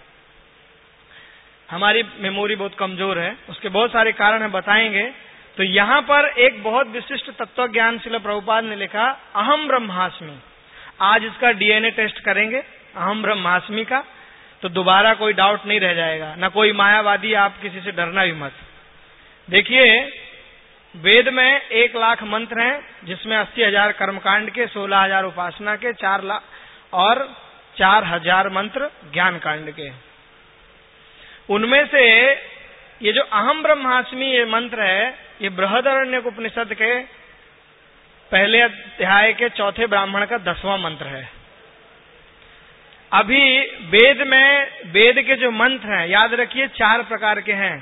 हमारी मेमोरी बहुत कमजोर है, उसके बहुत सारे कारण हम बताएंगे। तो यहाँ पर एक बहुत विशिष्ट तत्व ज्ञान श्रील प्रभुपाद ने लिखा, अहम ब्रह्मास्मि। आज इसका डीएनए टेस्ट करेंगे अहम ब्रह्मास्मि का, तो दोबारा कोई डाउट नहीं रह जाएगा, न कोई मायावादी, आप किसी से डरना भी मत। देखिए वेद में एक लाख मंत्र हैं, जिसमें अस्सी हजार कर्मकांड के, सोलह हजार उपासना के, चार लाख और चार हजार मंत्र ज्ञान कांड के। उनमें से ये जो अहम ब्रह्मास्मि ये मंत्र है, ये बृहदारण्यक उपनिषद के पहले अध्याय के चौथे ब्राह्मण का दसवां मंत्र है। अभी वेद में वेद के जो मंत्र हैं, याद रखिए चार प्रकार के हैं।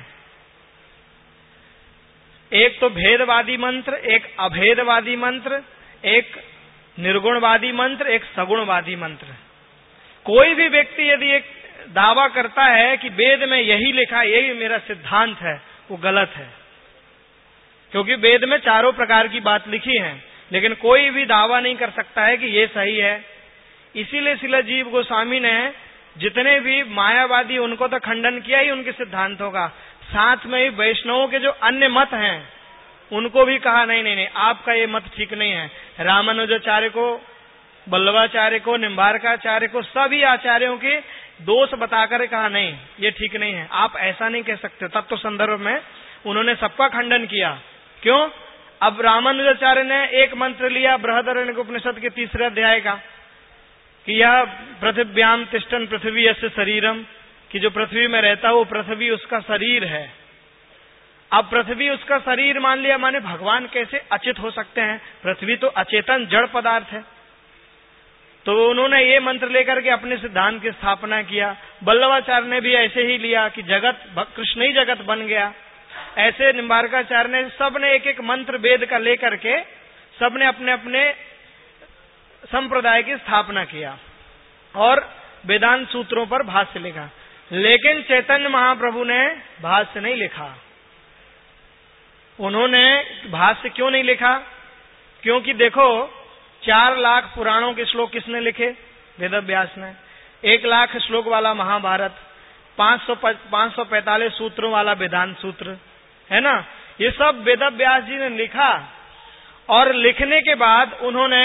एक तो भेदवादी मंत्र, एक अभेदवादी मंत्र, एक निर्गुणवादी मंत्र, एक सगुणवादी मंत्र। कोई भी व्यक्ति यदि एक दावा करता है कि वेद में यही लिखा, यही मेरा सिद्धांत है, वो गलत है, क्योंकि वेद में चारों प्रकार की बात लिखी है, लेकिन कोई भी दावा नहीं कर सकता है कि ये सही है। इसीलिए श्रील जीव गोस्वामी ने जितने भी मायावादी, उनको तो खंडन किया ही उनके सिद्धांतों का, साथ में ही वैष्णवों के जो अन्य मत हैं उनको भी कहा नहीं नहीं नहीं आपका ये मत ठीक नहीं है। रामानुजाचार्य को, वल्लभाचार्य को, निम्बारकाचार्य को, सभी आचार्यों के दोष बताकर कहा नहीं ये ठीक नहीं है, आप ऐसा नहीं कह सकते। तत्व तो संदर्भ में उन्होंने सबका खंडन किया। क्यों? अब रामानुजाचार्य ने एक मंत्र लिया बृहदारण्यक उपनिषद के तीसरे अध्याय का कि यह पृथिव्याम तिष्ठन पृथ्वी यस्य शरीरम, कि जो पृथ्वी में रहता है वो पृथ्वी उसका शरीर है। अब पृथ्वी उसका शरीर मान लिया, माने भगवान कैसे अचेत हो सकते हैं? पृथ्वी तो अचेतन जड़ पदार्थ है। तो उन्होंने ये मंत्र लेकर के अपने सिद्धांत की स्थापना किया। वल्लभाचार्य ने भी ऐसे ही लिया कि जगत कृष्ण ही जगत बन गया। ऐसे निम्बारकाचार्य ने, सब ने एक एक मंत्र वेद का लेकर के सब ने अपने अपने संप्रदाय की स्थापना किया और वेदांत सूत्रों पर भाष्य लिखा। लेकिन चैतन्य महाप्रभु ने भाष्य नहीं लिखा। उन्होंने भाष्य क्यों नहीं लिखा? क्योंकि देखो, चार लाख पुराणों के श्लोक किसने लिखे? वेदव्यास ने। एक लाख श्लोक वाला महाभारत, पांच सौ पांच सौ पैंतालीस सूत्रों वाला वेदांत सूत्र है ना, ये सब वेदव्यास जी ने लिखा। और लिखने के बाद उन्होंने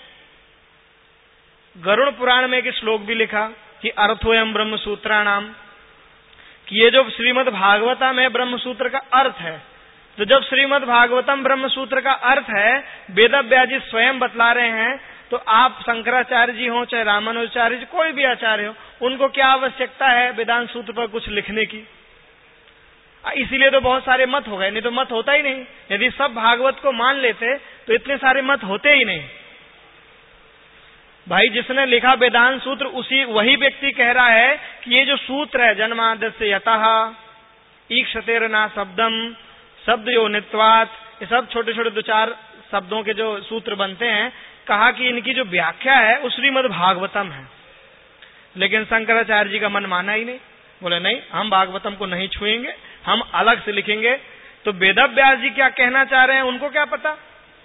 गरुड़ पुराण में एक श्लोक भी लिखा कि अर्थोयम ब्रह्म सूत्राणाम, कि ये जो श्रीमद् भागवतम है ब्रह्म सूत्र का अर्थ है। तो जब श्रीमद् भागवतम ब्रह्म सूत्र का अर्थ है, वेदव्यास जी स्वयं बतला रहे हैं, तो आप शंकराचार्य जी हो चाहे रामानुजाचार्य जी, कोई भी आचार्य हो, उनको क्या आवश्यकता है वेदांत सूत्र पर कुछ लिखने की? इसीलिए तो बहुत सारे मत हो गए, नहीं तो मत होता ही नहीं। यदि सब भागवत को मान लेते तो इतने सारे मत होते ही नहीं। भाई जिसने लिखा वेदांत सूत्र, उसी वही व्यक्ति कह रहा है कि ये जो सूत्र है, जन्माद्यस्य यतः ईक्षतेरना शब्दम शब्द यो नित्वात्, ये सब छोटे छोटे दो चार शब्दों के जो सूत्र बनते हैं, कहा कि इनकी जो व्याख्या है वो श्रीमद् भागवतम है। लेकिन शंकराचार्य जी का मन माना ही नहीं, बोले नहीं हम भागवतम को नहीं छुएंगे, हम अलग से लिखेंगे। तो वेदव्यास जी क्या कहना चाह रहे हैं उनको क्या पता?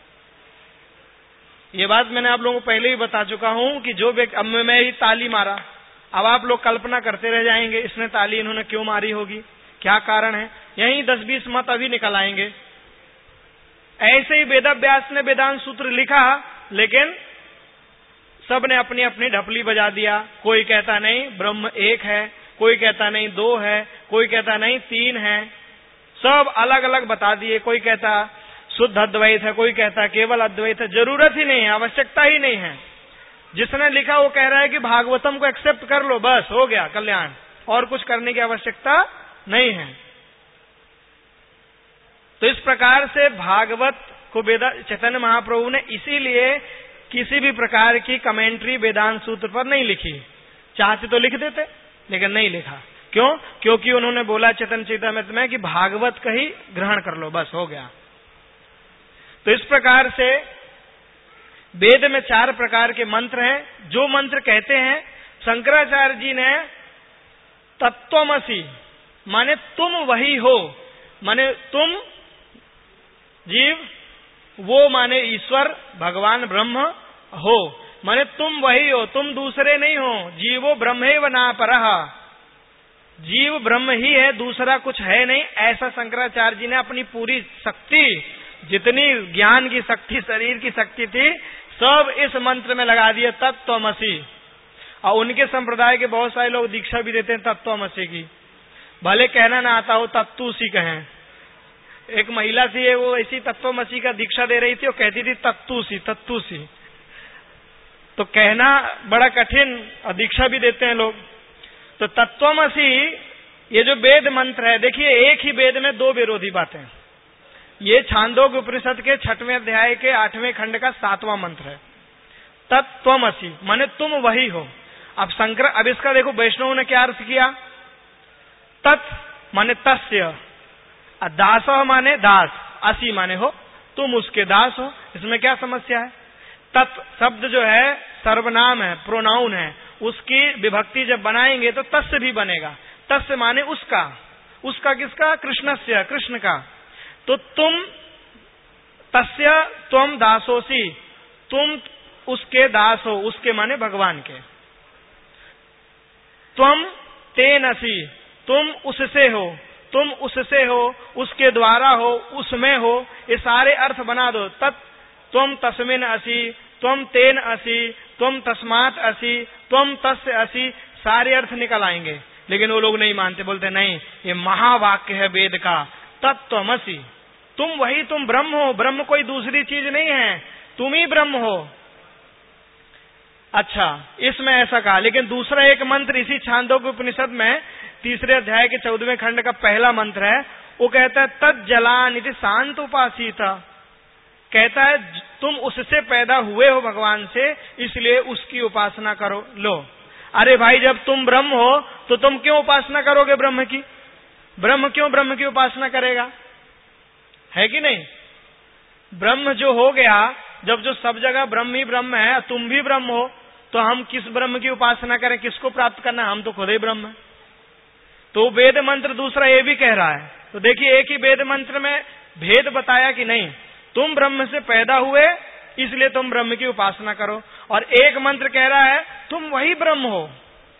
ये बात मैंने आप लोगों को पहले ही बता चुका हूं कि जो अब मैं ही ताली मारा, अब आप लोग कल्पना करते रह जाएंगे इसने ताली इन्होंने क्यों मारी होगी, क्या कारण है। यही दस बीस मत अभी निकल आएंगे। ऐसे ही वेदव्यास ने वेदांत सूत्र लिखा, लेकिन सब ने अपनी अपनी ढपली बजा दिया। कोई कहता नहीं ब्रह्म एक है, कोई कहता नहीं दो है, कोई कहता नहीं तीन है, सब अलग अलग बता दिए। कोई कहता शुद्ध अद्वैत है, कोई कहता केवल अद्वैत है। जरूरत ही नहीं है, आवश्यकता ही नहीं है। जिसने लिखा वो कह रहा है कि भागवतम को एक्सेप्ट कर लो, बस हो गया कल्याण, और कुछ करने की आवश्यकता नहीं है। तो इस प्रकार से भागवत को वेदा चैतन्य महाप्रभु ने इसीलिए किसी भी प्रकार की कमेंट्री वेदांत सूत्र पर नहीं लिखी। चाहते तो लिख देते, लेकिन नहीं लिखा। क्यों? क्योंकि उन्होंने बोला चैतन्य चैतामृत में कि भागवत का ही ग्रहण कर लो, बस हो गया। तो इस प्रकार से वेद में चार प्रकार के मंत्र हैं। जो मंत्र कहते हैं, शंकराचार्य जी ने तत्वमसि माने तुम वही हो, माने तुम जीव, वो माने ईश्वर भगवान ब्रह्म हो, माने तुम वही हो, तुम दूसरे नहीं हो। जीवो ब्रह्मेव नापरः, जीव ब्रह्म ही है, दूसरा कुछ है नहीं। ऐसा शंकराचार्य जी ने अपनी पूरी शक्ति, जितनी ज्ञान की शक्ति, शरीर की शक्ति थी, सब इस मंत्र में लगा दिए तत्वमसि। और उनके संप्रदाय के बहुत सारे लोग दीक्षा भी देते हैं तत्वमसि की, भले कहना ना आता हो तत्तुसी कहें। एक महिला थी, वो ऐसी तत्वमसि का दीक्षा दे रही थी, वो कहती थी तत्तुसी तत्तुसी, तो कहना बड़ा कठिन, और दीक्षा भी देते हैं लोग। तो तत्वमसि ये जो वेद मंत्र है, देखिए एक ही वेद में दो विरोधी बातें। ये छांदोग्य उपनिषद के छठवें अध्याय के आठवें खंड का सातवां मंत्र है, तत्वमसि माने तुम वही हो। अब शंकर, अब इसका देखो वैष्णव ने क्या अर्थ किया, तत् माने तस्य, दास माने दास, असी माने हो, तुम उसके दास हो। इसमें क्या समस्या है? तत् शब्द जो है सर्वनाम है, प्रोनाउन है, उसकी विभक्ति जब बनाएंगे तो तस्य भी बनेगा। तस्य माने उसका, उसका किसका? कृष्णस्य, कृष्ण का। तो तुम तस्य त्वम दासोसी, तुम उसके दास हो, उसके माने भगवान के। त्वम तेनसि, तुम उससे हो, तुम उससे हो, उसके द्वारा हो, उसमें हो, ये सारे अर्थ बना दो। तत् त्वम तस्मिन् असि, त्वम तेन असि, त्वम तस्मात् असि, त्वम तस्य असि, सारे अर्थ निकल आएंगे। लेकिन वो लोग नहीं मानते, बोलते नहीं, ये महावाक्य है वेद का, तत्वमसि, तुम वही, तुम ब्रह्म हो, ब्रह्म कोई दूसरी चीज नहीं है, तुम ही ब्रह्म हो। अच्छा, इसमें ऐसा कहा। लेकिन दूसरा एक मंत्र इसी छांदोग्य उपनिषद में तीसरे अध्याय के चौदहवें खंड का पहला मंत्र है, वो कहता है तज्जलानिति शांत उपासीत, कहता है तुम उससे पैदा हुए हो भगवान से, इसलिए उसकी उपासना करो। लो, अरे भाई, जब तुम ब्रह्म हो तो तुम क्यों उपासना करोगे ब्रह्म की? ब्रह्म क्यों ब्रह्म की उपासना करेगा? है कि नहीं? ब्रह्म जो हो गया, जब जो सब जगह ब्रह्म ही ब्रह्म है, तुम भी ब्रह्म हो, तो हम किस ब्रह्म की उपासना करें? किसको प्राप्त करना? हम तो खुद ही ब्रह्म है। तो वेद मंत्र दूसरा ये भी कह रहा है। तो देखिए, एक ही वेद मंत्र में भेद बताया कि नहीं, तुम ब्रह्म से पैदा हुए इसलिए तुम ब्रह्म की उपासना करो, और एक मंत्र कह रहा है तुम वही ब्रह्म हो।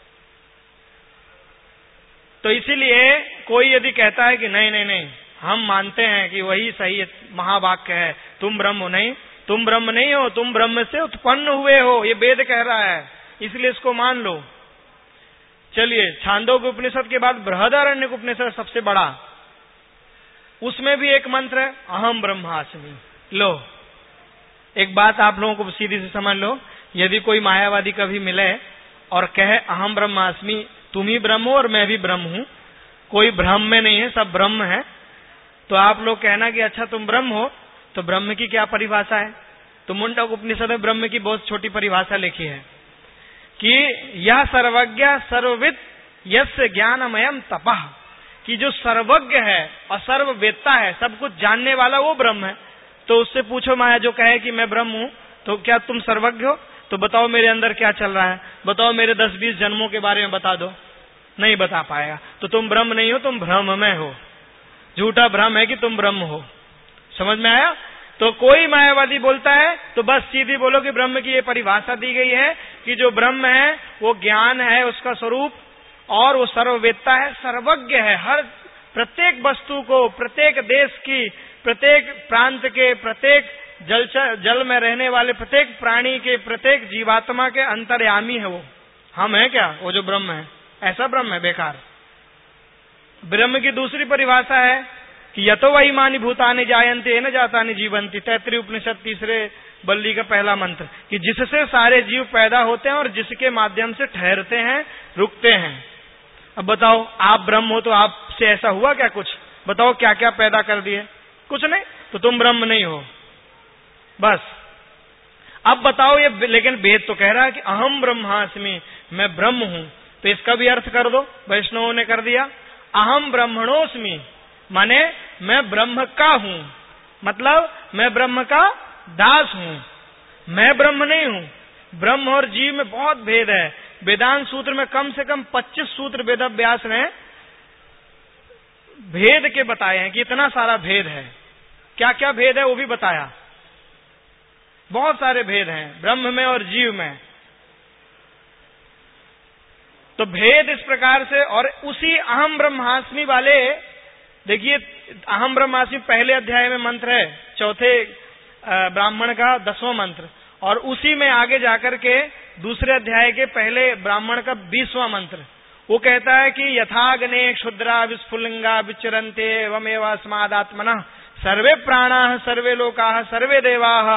तो इसीलिए कोई यदि कहता है कि नहीं नहीं नहीं, हम मानते हैं कि वही सही महावाक्य है, तुम ब्रह्म हो, नहीं, तुम ब्रह्म नहीं हो, तुम ब्रह्म से उत्पन्न हुए हो, ये वेद कह रहा है, इसलिए इसको मान लो। चलिए, छांदोग्य उपनिषद के बाद बृहदारण्यक उपनिषद सबसे बड़ा, उसमें भी एक मंत्र है, अहम ब्रह्मास्मि। लो, एक बात आप लोगों को सीधी से समझ लो, यदि कोई मायावादी कभी मिले और कहे अहम ब्रह्मास्मि, तुम ही ब्रह्म हो और मैं भी ब्रह्म हूं, कोई भ्रम में नहीं है, सब ब्रह्म है, तो आप लोग कहना कि अच्छा तुम ब्रह्म हो, तो ब्रह्म की क्या परिभाषा है? तो मुंडक उपनिषद में ब्रह्म की बहुत छोटी परिभाषा लिखी है कि यह सर्वज्ञ सर्वविद यस्य ज्ञानमयम तपः, कि जो सर्वज्ञ है और सर्ववेत्ता है, सब कुछ जानने वाला, वो ब्रह्म है। तो उससे पूछो माया जो कहे कि मैं ब्रह्म हूं, तो क्या तुम सर्वज्ञ हो? तो बताओ मेरे अंदर क्या चल रहा है, बताओ मेरे दस बीस जन्मों के बारे में बता दो, नहीं बता पाएगा। तो तुम ब्रह्म नहीं हो, तुम भ्रम में हो, झूठा भ्रम है कि तुम ब्रह्म हो। समझ में आया? तो कोई मायावादी बोलता है तो बस सीधी बोलो कि ब्रह्म की ये परिभाषा दी गई है कि जो ब्रह्म है वो ज्ञान है उसका स्वरूप, और वो सर्ववेत्ता है, सर्वज्ञ है, हर प्रत्येक वस्तु को, प्रत्येक देश की, प्रत्येक प्रांत के, प्रत्येक जल जल में रहने वाले प्रत्येक प्राणी के, प्रत्येक जीवात्मा के अंतर्यामी है वो। हम है क्या? वो जो ब्रह्म है, ऐसा ब्रह्म है बेकार। ब्रह्म की दूसरी परिभाषा है कि यतो वही मानी भूतानि जायन्ते न जातानि जीवन्ति, तैत्तिरीय उपनिषद तीसरे बल्ली का पहला मंत्र, कि जिससे सारे जीव पैदा होते हैं और जिसके माध्यम से ठहरते हैं, रुकते हैं। अब बताओ, आप ब्रह्म हो तो आपसे ऐसा हुआ क्या कुछ? बताओ क्या क्या पैदा कर दिए? कुछ नहीं, तो तुम ब्रह्म नहीं हो बस। अब बताओ ये, लेकिन वेद तो कह रहा है कि अहम ब्रह्मास्मि, मैं ब्रह्म हूं, तो इसका भी अर्थ कर दो। वैष्णवों ने कर दिया, अहम ब्रह्मणोस्मि, माने मैं ब्रह्म का हूं, मतलब मैं ब्रह्म का दास हूं, मैं ब्रह्म नहीं हूं। ब्रह्म और जीव में बहुत भेद है। वेदांत सूत्र में कम से कम पच्चीस सूत्र वेदव्यास ने भेद के बताए हैं कि इतना सारा भेद है। क्या क्या भेद है वो भी बताया। बहुत सारे भेद हैं ब्रह्म में और जीव में। तो भेद इस प्रकार से, और उसी अहम ब्रह्मास्मि वाले, देखिए अहम ब्रह्मास्मि पहले अध्याय में मंत्र है, चौथे ब्राह्मण का दसवां मंत्र, और उसी में आगे जाकर के दूसरे अध्याय के पहले ब्राह्मण का बीसवां मंत्र, वो कहता है कि यथाग्ने क्षुद्रा विस्फुलिंगा विचरन्ते एवमेव अस्मादात्मनः सर्वे प्राणाः सर्वे लोकाः सर्वे देवाः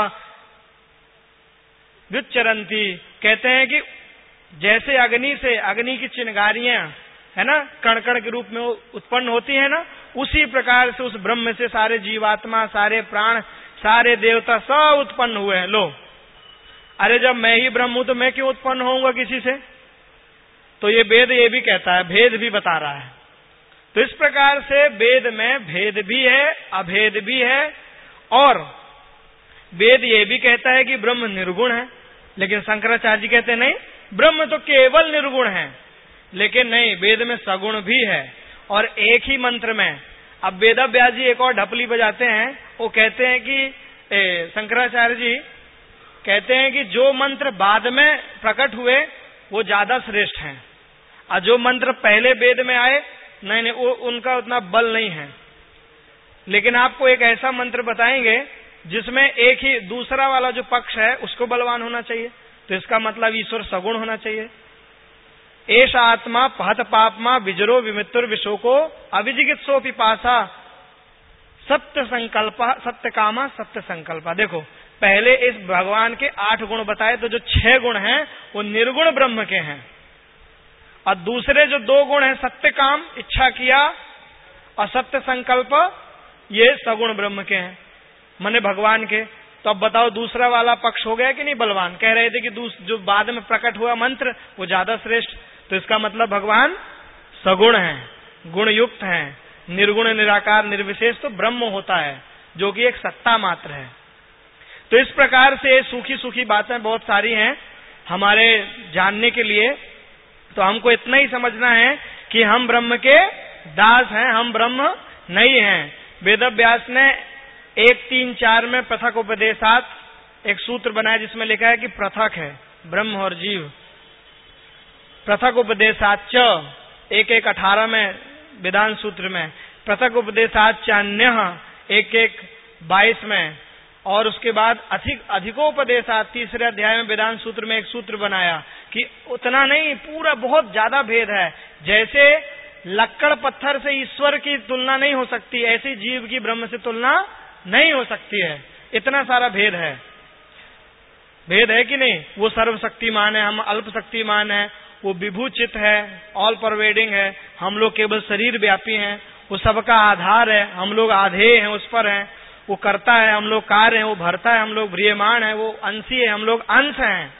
विचरन्ति। कहते हैं कि जैसे अग्नि से, अग्नि की चिंगारियां है ना, कण कण के रूप में उत्पन्न होती है ना, उसी प्रकार से उस ब्रह्म से सारे जीवात्मा, सारे प्राण, सारे देवता सब उत्पन्न हुए हैं। लो, अरे जब मैं ही ब्रह्म हूं तो मैं क्यों उत्पन्न होऊंगा किसी से? तो ये वेद ये भी कहता है, भेद भी बता रहा है। तो इस प्रकार से वेद में भेद भी है, अभेद भी है, और वेद ये भी कहता है कि ब्रह्म निर्गुण है, लेकिन शंकराचार्य जी कहते नहीं, ब्रह्म तो केवल निर्गुण है। लेकिन नहीं, वेद में सगुण भी है। और एक ही मंत्र में, अब वेदव्यास जी एक और ढपली बजाते हैं, वो कहते हैं कि शंकराचार्य जी कहते हैं कि जो मंत्र बाद में प्रकट हुए वो ज्यादा श्रेष्ठ हैं, और जो मंत्र पहले वेद में आए, नहीं नहीं वो उनका उतना बल नहीं है। लेकिन आपको एक ऐसा मंत्र बताएंगे जिसमें एक ही, दूसरा वाला जो पक्ष है उसको बलवान होना चाहिए, तो इसका मतलब ईश्वर सगुण होना चाहिए। एष आत्मा पहत पापमा विजरो विमित्र विशोको अविजिगित्सो पिपासा सत्य संकल्प सत्य कामा सत्य संकल्प। देखो, पहले इस भगवान के आठ गुण बताए, तो जो छह गुण हैं वो निर्गुण ब्रह्म के हैं, और दूसरे जो दो गुण हैं, सत्य काम, इच्छा किया, और सत्य संकल्प, ये सगुण ब्रह्म के हैं, माने भगवान के। तो अब बताओ दूसरा वाला पक्ष हो गया कि नहीं बलवान? कह रहे थे कि जो बाद में प्रकट हुआ मंत्र वो ज्यादा श्रेष्ठ, तो इसका मतलब भगवान सगुण हैं, गुण युक्त हैं, निर्गुण निराकार निर्विशेष तो ब्रह्म होता है, जो कि एक सत्ता मात्र है। तो इस प्रकार से सूखी सूखी बातें बहुत सारी हैं हमारे जानने के लिए। तो हमको इतना ही समझना है कि हम ब्रह्म के दास हैं, हम ब्रह्म नहीं हैं। वेदव्यास ने एक तीन चार में पृथक उपदेशात एक सूत्र बनाया, जिसमें लिखा है कि पृथक है ब्रह्म और जीव। पृथक उपदेशाच एक एक अठारह में वेदांत सूत्र में, पृथक उपदेशाच्चान्यः एक एक बाईस में, और उसके बाद अधिक अधिकोपदेशात तीसरे अध्याय में वेदांत सूत्र में एक सूत्र बनाया कि उतना नहीं, पूरा बहुत ज्यादा भेद है। जैसे लक्कड़ पत्थर से ईश्वर की तुलना नहीं हो सकती, ऐसी जीव की ब्रह्म से तुलना नहीं हो सकती है। इतना सारा भेद है, भेद है कि नहीं? वो सर्वशक्तिमान है, हम अल्प शक्तिमान है, वो विभूचित है, ऑल परवेडिंग है, हम लोग केवल शरीर व्यापी हैं, वो सबका आधार है, हम लोग आधेय हैं, उस पर हैं, वो करता है, हम लोग कार्य हैं, वो भरता है, हम लोग म्रियमाण है, वो अंशी है, हम लोग अंश हैं।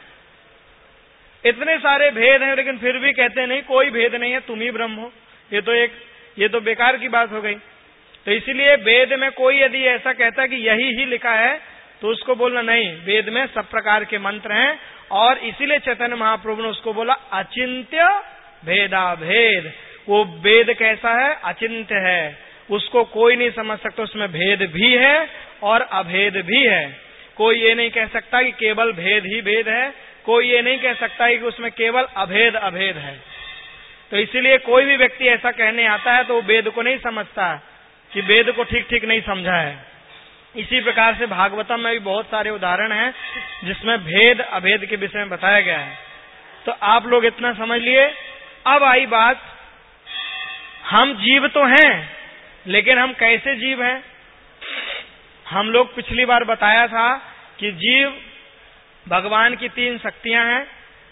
इतने सारे भेद हैं, लेकिन फिर भी कहते नहीं कोई भेद नहीं है, तुम ही ब्रह्म हो। ये तो एक ये तो बेकार की बात हो गई। तो इसीलिए वेद में कोई यदि ऐसा कहता है कि यही ही लिखा है, तो उसको बोलना नहीं, वेद में सब प्रकार के मंत्र हैं, और इसीलिए चैतन्य महाप्रभु ने उसको बोला अचिंत्य भेदा भेद। वो वेद कैसा है? अचिंत्य है, उसको कोई नहीं समझ सकता, उसमें भेद भी है और अभेद भी है। कोई ये नहीं कह सकता कि केवल भेद ही भेद है, कोई ये नहीं कह सकता कि उसमें केवल अभेद अभेद है। तो इसीलिए कोई भी व्यक्ति ऐसा कहने आता है तो वो वेद को नहीं समझता, कि वेद को ठीक ठीक नहीं समझा है। इसी प्रकार से भागवतम में भी बहुत सारे उदाहरण हैं जिसमें भेद अभेद के विषय में बताया गया है। तो आप लोग इतना समझ लिए। अब आई बात, हम जीव तो हैं, लेकिन हम कैसे जीव हैं? हम लोग पिछली बार बताया था कि जीव भगवान की तीन शक्तियां हैं,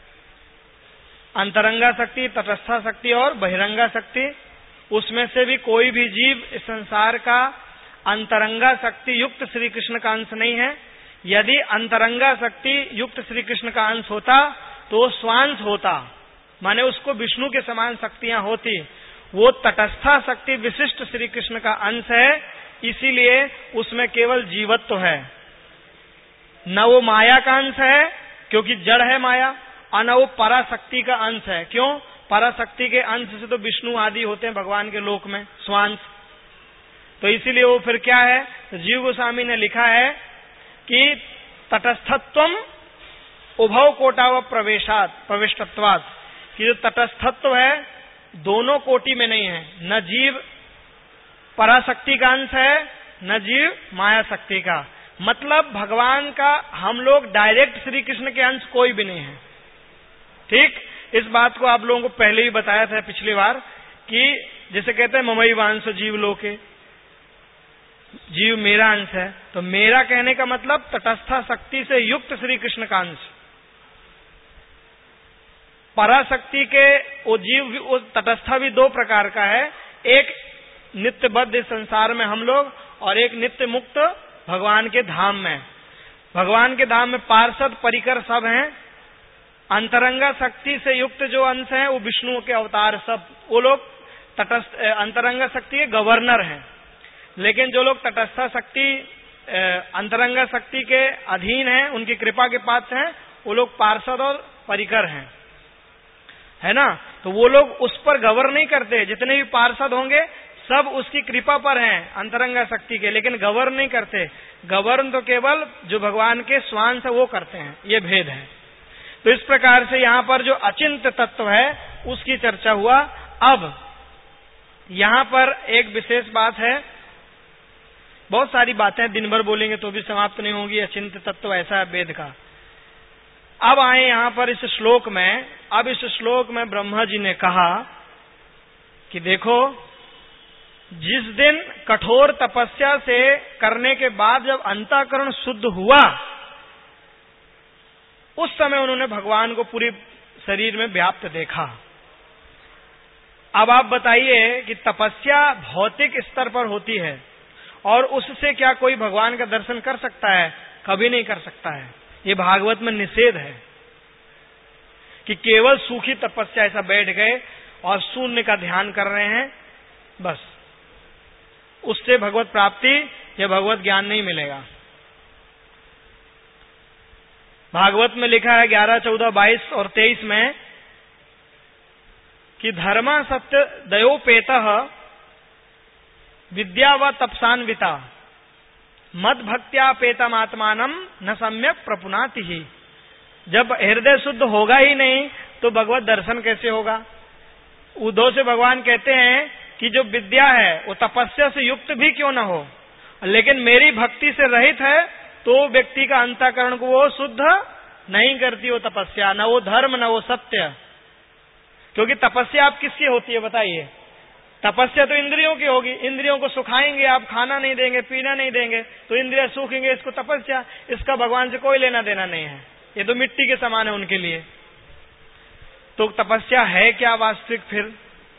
अंतरंगा शक्ति, तटस्था शक्ति और बहिरंगा शक्ति। उसमें से भी कोई भी जीव इस संसार का अंतरंगा शक्ति युक्त श्री कृष्ण का अंश नहीं है। यदि अंतरंगा शक्ति युक्त श्री कृष्ण का अंश होता तो वो स्वांश होता, माने उसको विष्णु के समान शक्तियां होती। वो तटस्था शक्ति विशिष्ट श्री कृष्ण का अंश है, इसीलिए उसमें केवल जीवत्व है, न वो माया का अंश है क्योंकि जड़ है माया, और न वो पराशक्ति का अंश है। क्यों? पराशक्ति के अंश से तो विष्णु आदि होते हैं भगवान के लोक में, स्वांश। तो इसीलिए वो फिर क्या है? जीव गोस्वामी ने लिखा है कि तटस्थत्वम उभव कोटाव प्रवेशात प्रविष्टत्वात्, कि जो तटस्थत्व है दोनों कोटि में नहीं है, न जीव पराशक्ति का अंश है न जीव माया शक्ति का। मतलब भगवान का हम लोग डायरेक्ट श्री कृष्ण के अंश कोई भी नहीं है। ठीक, इस बात को आप लोगों को पहले ही बताया था पिछली बार कि जैसे कहते हैं ममई वांश जीव लोके, जीव मेरा अंश है। तो मेरा कहने का मतलब तटस्था शक्ति से युक्त श्री कृष्ण का अंश। पराशक्ति के वो जीव वो तटस्था भी दो प्रकार का है, एक नित्यबद्ध इस संसार में हम लोग, और एक नित्य मुक्त भगवान के धाम में। भगवान के धाम में पार्षद परिकर सब हैं। अंतरंगा शक्ति से युक्त जो अंश हैं वो विष्णु के अवतार सब, वो लोग तटस्थ अंतरंगा शक्ति के गवर्नर हैं। लेकिन जो लोग तटस्था शक्ति अंतरंगा शक्ति के अधीन हैं, उनकी कृपा के पात्र हैं, वो लोग पार्षद और परिकर हैं, है ना। तो वो लोग उस पर गवर्न नहीं करते। जितने भी पार्षद होंगे सब उसकी कृपा पर हैं अंतरंगा शक्ति के, लेकिन गवर्न नहीं करते। गवर्न तो केवल जो भगवान के स्वांश है वो करते हैं। ये भेद है। तो इस प्रकार से यहाँ पर जो अचिंत तत्व है उसकी चर्चा हुआ। अब यहाँ पर एक विशेष बात है, बहुत सारी बातें दिन भर बोलेंगे तो भी समाप्त नहीं होगी। अचिंत तत्व ऐसा है वेद का। अब आए यहाँ पर इस श्लोक में। अब इस श्लोक में ब्रह्मा जी ने कहा कि देखो, जिस दिन कठोर तपस्या से करने के बाद जब अंतःकरण शुद्ध हुआ, उस समय उन्होंने भगवान को पूरी शरीर में व्याप्त देखा। अब आप बताइए कि तपस्या भौतिक स्तर पर होती है और उससे क्या कोई भगवान का दर्शन कर सकता है? कभी नहीं कर सकता है। ये भागवत में निषेध है कि केवल सूखी तपस्या ऐसा बैठ गए और शून्य का ध्यान कर रहे हैं, बस उससे भगवत प्राप्ति या भगवत ज्ञान नहीं मिलेगा। भागवत में लिखा है ग्यारह, चौदह, बाईस और तेईस में कि धर्मा सत्य दयोपेतः विद्या व तपसान्विता मद भक्त्यापेतम आत्मानम न सम्यक प्रपुनाति ही। जब हृदय शुद्ध होगा ही नहीं तो भगवत दर्शन कैसे होगा? उद्धव से भगवान कहते हैं कि जो विद्या है वो तपस्या से युक्त भी क्यों न हो, लेकिन मेरी भक्ति से रहित है तो व्यक्ति का अंतःकरण को वो शुद्ध नहीं करती वो तपस्या, न वो धर्म न वो सत्य। क्योंकि तपस्या आप किसकी होती है बताइए? तपस्या तो इंद्रियों की होगी। इंद्रियों को सुखाएंगे आप, खाना नहीं देंगे, पीना नहीं देंगे तो इंद्रियां सूखेंगे, इसको तपस्या। इसका भगवान से कोई लेना देना नहीं है, ये तो मिट्टी के समान है उनके लिए। तो तपस्या है क्या वास्तविक फिर?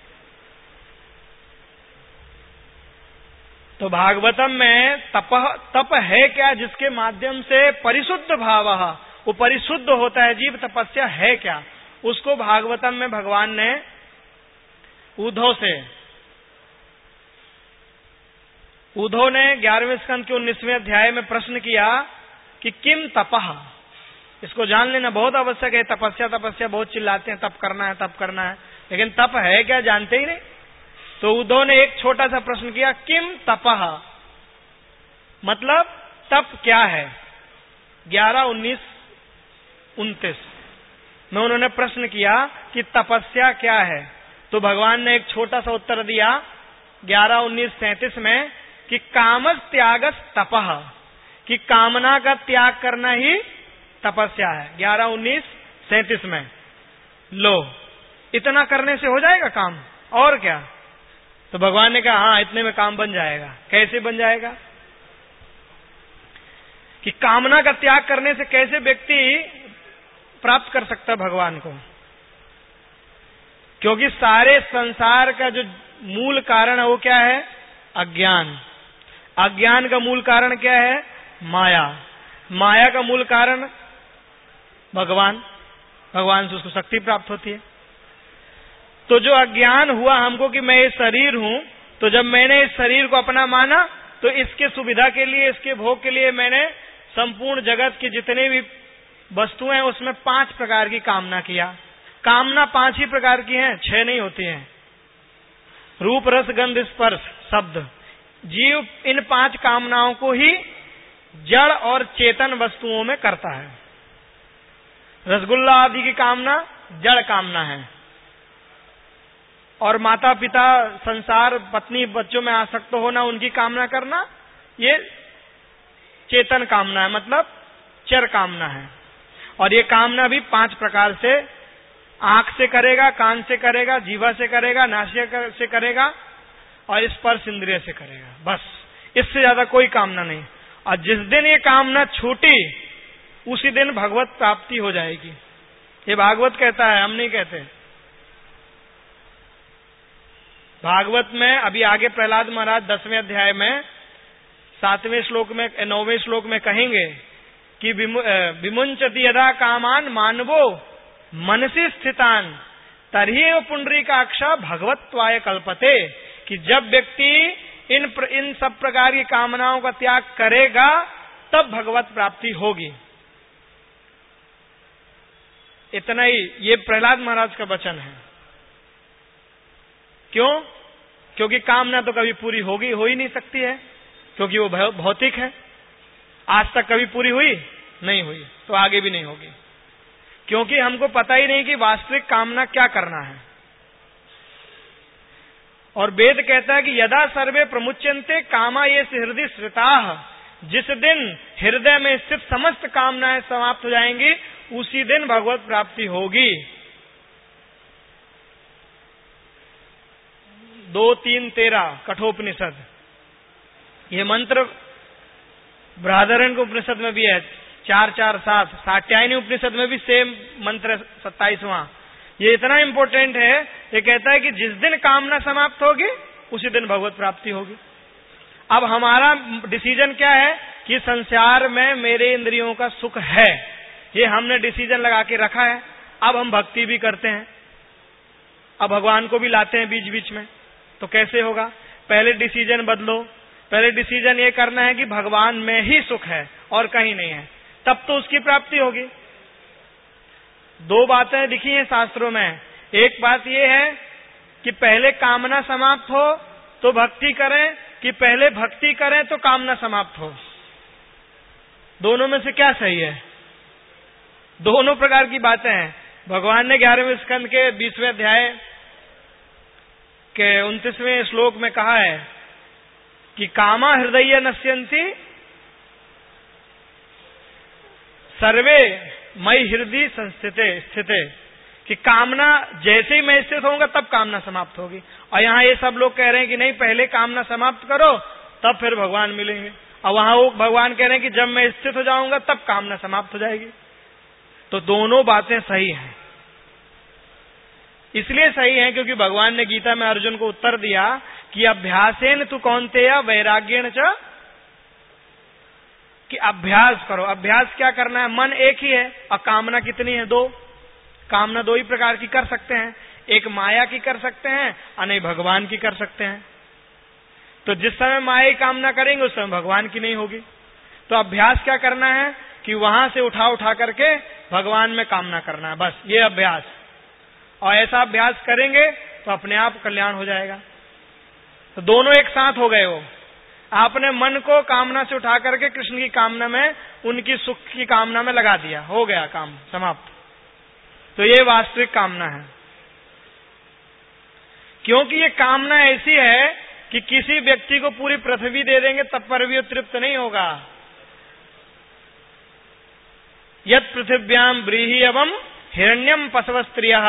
तो भागवतम में तप तप है क्या जिसके माध्यम से परिशुद्ध भाव, वो परिशुद्ध होता है जीव, तपस्या है क्या? उसको भागवतम में भगवान ने उद्धव से उद्धव ने ग्यारहवें स्कंद के उन्नीसवें अध्याय में प्रश्न किया कि किम तपः। इसको जान लेना बहुत आवश्यक है। तपस्या तपस्या बहुत चिल्लाते हैं, तप करना है तप करना है, लेकिन तप है क्या जानते ही नहीं। तो उद्धव ने एक छोटा सा प्रश्न किया, किम तपः, मतलब तप क्या है? ग्यारह, उन्नीस, उनतीस में उन्होंने प्रश्न किया कि तपस्या क्या है। तो भगवान ने एक छोटा सा उत्तर दिया ग्यारह, उन्नीस, सैंतीस में कि कामस त्यागस तपः, कि कामना का त्याग करना ही तपस्या है। ग्यारह उन्नीस सैंतीस में लो, इतना करने से हो जाएगा काम और क्या? तो भगवान ने कहा हाँ, इतने में काम बन जाएगा। कैसे बन जाएगा? कि कामना का त्याग करने से कैसे व्यक्ति प्राप्त कर सकता भगवान को? क्योंकि सारे संसार का जो मूल कारण है वो क्या है? अज्ञान। अज्ञान का मूल कारण क्या है? माया। माया का मूल कारण भगवान। भगवान से उसको शक्ति प्राप्त होती है। तो जो अज्ञान हुआ हमको कि मैं ये शरीर हूं, तो जब मैंने इस शरीर को अपना माना तो इसके सुविधा के लिए, इसके भोग के लिए मैंने संपूर्ण जगत की जितने भी वस्तुएं हैं उसमें पांच प्रकार की कामना किया। कामना पांच ही प्रकार की हैं, छह नहीं होती हैं। रूप, रस, गंध, स्पर्श, शब्द। जीव इन पांच कामनाओं को ही जड़ और चेतन वस्तुओं में करता है। रसगुल्ला आदि की कामना जड़ कामना है, और माता पिता, संसार, पत्नी, बच्चों में आसक्त होना, उनकी कामना करना, ये चेतन कामना है, मतलब चर कामना है। और ये कामना भी पांच प्रकार से, आंख से करेगा, कान से करेगा, जीवा से करेगा, नासिका से करेगा और स्पर्श इंद्रिय से करेगा। बस, इससे ज्यादा कोई कामना नहीं। और जिस दिन ये कामना छूटी उसी दिन भगवत प्राप्ति हो जाएगी। ये भागवत कहता है, हम नहीं कहते। भागवत में अभी आगे प्रहलाद महाराज दसवें अध्याय में सातवें श्लोक में, नौवें श्लोक में कहेंगे कि विमुंचति यदा कामान मानवो मनसी स्थितान तर्हि पुंडरीकाक्षा भगवत्वाय कल्पते, कि जब व्यक्ति इन प्र, इन सब प्रकार की कामनाओं का त्याग करेगा तब भगवत प्राप्ति होगी। इतना ही, ये प्रहलाद महाराज का वचन है। क्यों? क्योंकि कामना तो कभी पूरी होगी हो ही नहीं सकती है, क्योंकि वो भौतिक है। आज तक कभी पूरी हुई नहीं हुई, तो आगे भी नहीं होगी, क्योंकि हमको पता ही नहीं कि वास्तविक कामना क्या करना है। और वेद कहता है कि यदा सर्वे प्रमुच्यन्ते कामा ये हृदय श्रिताः, जिस दिन हृदय में स्थित समस्त कामनाएं समाप्त हो जाएंगी उसी दिन भगवत प्राप्ति होगी। दो तीन तेरह कठोपनिषद, ये मंत्र बृहदारण्यक उपनिषद में भी है। चार चार सात सात्यायनी उपनिषद में भी सेम मंत्र सत्ताईसवां। ये इतना इंपॉर्टेंट है, ये कहता है कि जिस दिन कामना समाप्त होगी उसी दिन भगवत प्राप्ति होगी। अब हमारा डिसीजन क्या है कि संसार में मेरे इंद्रियों का सुख है, ये हमने डिसीजन लगा के रखा है। अब हम भक्ति भी करते हैं, अब भगवान को भी लाते हैं बीच बीच में, तो कैसे होगा? पहले डिसीजन बदलो। पहले डिसीजन ये करना है कि भगवान में ही सुख है और कहीं नहीं है, तब तो उसकी प्राप्ति होगी। दो बातें लिखी हैं शास्त्रों में। एक बात यह है कि पहले कामना समाप्त हो तो भक्ति करें, कि पहले भक्ति करें तो कामना समाप्त हो। दोनों में से क्या सही है? दोनों प्रकार की बातें हैं। भगवान ने ग्यारहवें स्कंद के बीसवें अध्याय के उनतीसवें श्लोक में कहा है कि कामा हृदय नश्यन्ति सर्वे मई हृदय संस्थिते स्थिते, कि कामना जैसे ही मैं स्थित होऊंगा तब कामना समाप्त होगी। और यहाँ ये सब लोग कह रहे हैं कि नहीं, पहले कामना समाप्त करो तब फिर भगवान मिलेंगे। और वहां वो भगवान कह रहे हैं कि जब मैं स्थित हो जाऊंगा तब कामना समाप्त हो जाएगी। तो दोनों बातें सही हैं। इसलिए सही है क्योंकि भगवान ने गीता में अर्जुन को उत्तर दिया कि अभ्यासेन तु कौन्तेय वैराग्येण च, कि अभ्यास करो। अभ्यास क्या करना है? मन एक ही है और कामना कितनी है? दो। कामना दो ही प्रकार की कर सकते हैं, एक माया की कर सकते हैं और नहीं भगवान की कर सकते हैं। तो जिस समय माया की कामना करेंगे उस समय भगवान की नहीं होगी। तो अभ्यास क्या करना है कि वहां से उठा उठा करके भगवान में कामना करना है, बस ये अभ्यास। और ऐसा अभ्यास करेंगे तो अपने आप कल्याण हो जाएगा। तो दोनों एक साथ हो गए। वो आपने मन को कामना से उठा करके कृष्ण की कामना में, उनकी सुख की कामना में लगा दिया, हो गया काम समाप्त। तो ये वास्तविक कामना है। क्योंकि ये कामना ऐसी है कि किसी व्यक्ति को पूरी पृथ्वी दे देंगे तब पर भी वो तृप्त नहीं होगा। यत् पृथिव्याम व्रीहि एवं हिरण्यम पशव स्त्रियः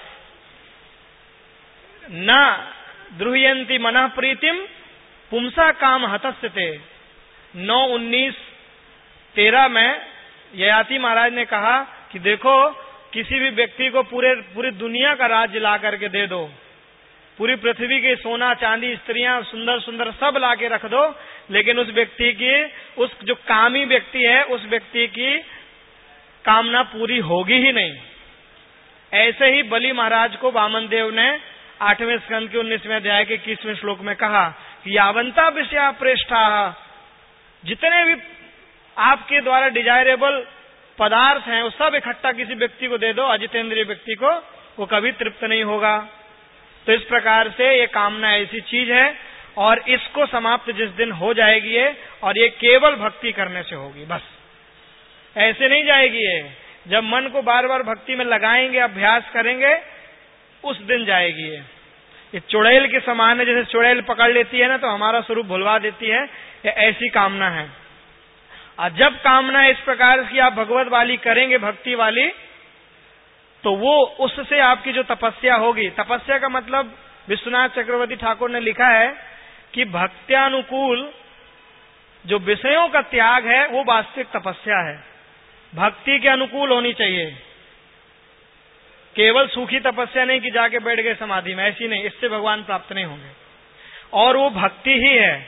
न द्रुह्यन्ति मनः प्रीतिम पुंसा काम हतस्यते। नौ उन्नीस तेरह में ययाति महाराज ने कहा कि देखो, किसी भी व्यक्ति को पूरे पूरी दुनिया का राज्य ला करके दे दो, पूरी पृथ्वी के सोना चांदी स्त्रियां सुंदर सुंदर सब ला के रख दो, लेकिन उस व्यक्ति की, उस जो कामी व्यक्ति है, उस व्यक्ति की कामना पूरी होगी ही नहीं। ऐसे ही बलि महाराज को वामन देव ने आठवें स्कंद के उन्नीसवें अध्याय के इक्कीसवें श्लोक में कहा कि यावंता विषया प्रेष्ठा, जितने भी आपके द्वारा डिजायरेबल पदार्थ हैं वो सब इकट्ठा किसी व्यक्ति को दे दो, अजितेंद्रिय व्यक्ति को, वो कभी तृप्त नहीं होगा। तो इस प्रकार से ये कामना ऐसी चीज है और इसको समाप्त जिस दिन हो जाएगी है, और ये केवल भक्ति करने से होगी, बस ऐसे नहीं जाएगी है। जब मन को बार बार भक्ति में लगाएंगे, अभ्यास करेंगे, उस दिन जाएगी है। ये चुड़ैल के समान है, जैसे चुड़ैल पकड़ लेती है ना तो हमारा स्वरूप भुलवा देती है, ये ऐसी कामना है। और जब कामना इस प्रकार की आप भगवत वाली करेंगे, भक्ति वाली, तो वो उससे आपकी जो तपस्या होगी, तपस्या का मतलब विश्वनाथ चक्रवर्ती ठाकुर ने लिखा है कि भक्त्यानुकूल जो विषयों का त्याग है वो वास्तविक तपस्या है। भक्ति के अनुकूल होनी चाहिए, केवल सूखी तपस्या नहीं कि जाके बैठ गए समाधि में, ऐसी नहीं, इससे भगवान प्राप्त नहीं होंगे। और वो भक्ति ही है।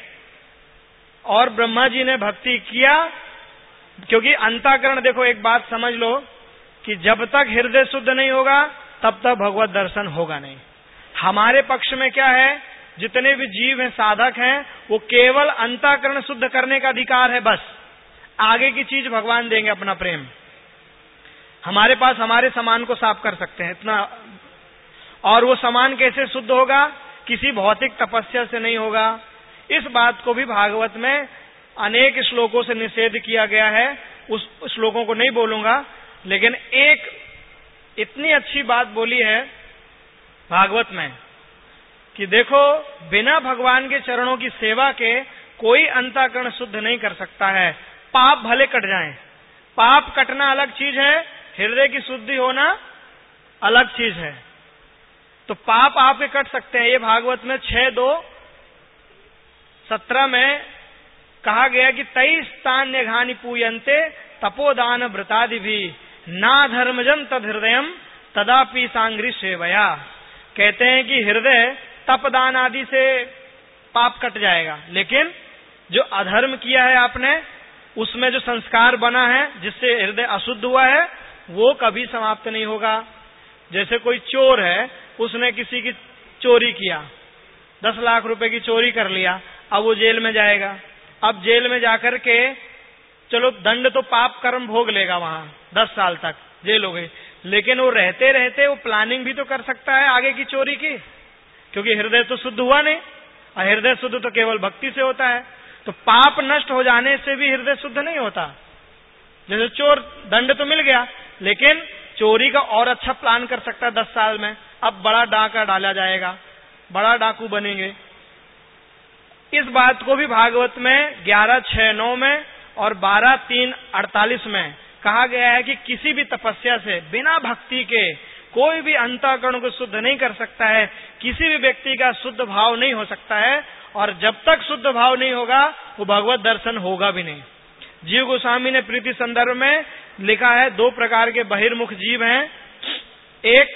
और ब्रह्मा जी ने भक्ति किया, क्योंकि अंतःकरण, देखो एक बात समझ लो कि जब तक हृदय शुद्ध नहीं होगा तब तक भगवत दर्शन होगा नहीं। हमारे पक्ष में क्या है, जितने भी जीव हैं, साधक हैं, वो केवल अंतःकरण शुद्ध करने का अधिकार है, बस आगे की चीज भगवान देंगे अपना प्रेम। हमारे पास हमारे सामान को साफ कर सकते हैं इतना। और वो सामान कैसे शुद्ध होगा, किसी भौतिक तपस्या से नहीं होगा। इस बात को भी भागवत में अनेक श्लोकों से निषेध किया गया है, उस श्लोकों को नहीं बोलूंगा, लेकिन एक इतनी अच्छी बात बोली है भागवत में कि देखो, बिना भगवान के चरणों की सेवा के कोई अंतःकरण शुद्ध नहीं कर सकता है। पाप भले कट जाएं, पाप कटना अलग चीज है, हृदय की शुद्धि होना अलग चीज है। तो पाप आपके कट सकते हैं। ये भागवत में छह दो सत्रह में कहा गया कि तेईस तान्य घानी पूयन्ते तपोदान व्रतादि भी ना धर्मजन तद हृदयम तदापि सांग्री सेवया। कहते हैं कि हृदय तपदान आदि से पाप कट जाएगा, लेकिन जो अधर्म किया है आपने, उसमें जो संस्कार बना है जिससे हृदय अशुद्ध हुआ है, वो कभी समाप्त नहीं होगा। जैसे कोई चोर है, उसने किसी की चोरी किया, दस लाख रुपए की चोरी कर लिया, अब वो जेल में जाएगा। अब जेल में जाकर के चलो दंड तो पाप कर्म भोग लेगा, वहां दस साल तक जेल हो गई, लेकिन वो रहते रहते वो प्लानिंग भी तो कर सकता है आगे की चोरी की, क्योंकि हृदय तो शुद्ध हुआ नहीं, और हृदय शुद्ध तो केवल भक्ति से होता है। तो पाप नष्ट हो जाने से भी हृदय शुद्ध नहीं होता। जैसे चोर, दंड तो मिल गया, लेकिन चोरी का और अच्छा प्लान कर सकता है दस साल में। अब बड़ा डाका डाला जाएगा, बड़ा डाकू बनेंगे। इस बात को भी भागवत में ग्यारह छह नौ में और बारह तीन अड़तालीस में कहा गया है कि किसी भी तपस्या से बिना भक्ति के कोई भी अंतःकरण को शुद्ध नहीं कर सकता है, किसी भी व्यक्ति का शुद्ध भाव नहीं हो सकता है, और जब तक शुद्ध भाव नहीं होगा वो भगवत दर्शन होगा भी नहीं। जीव गोस्वामी ने प्रीति संदर्भ में लिखा है, दो प्रकार के बहिर्मुख जीव हैं, एक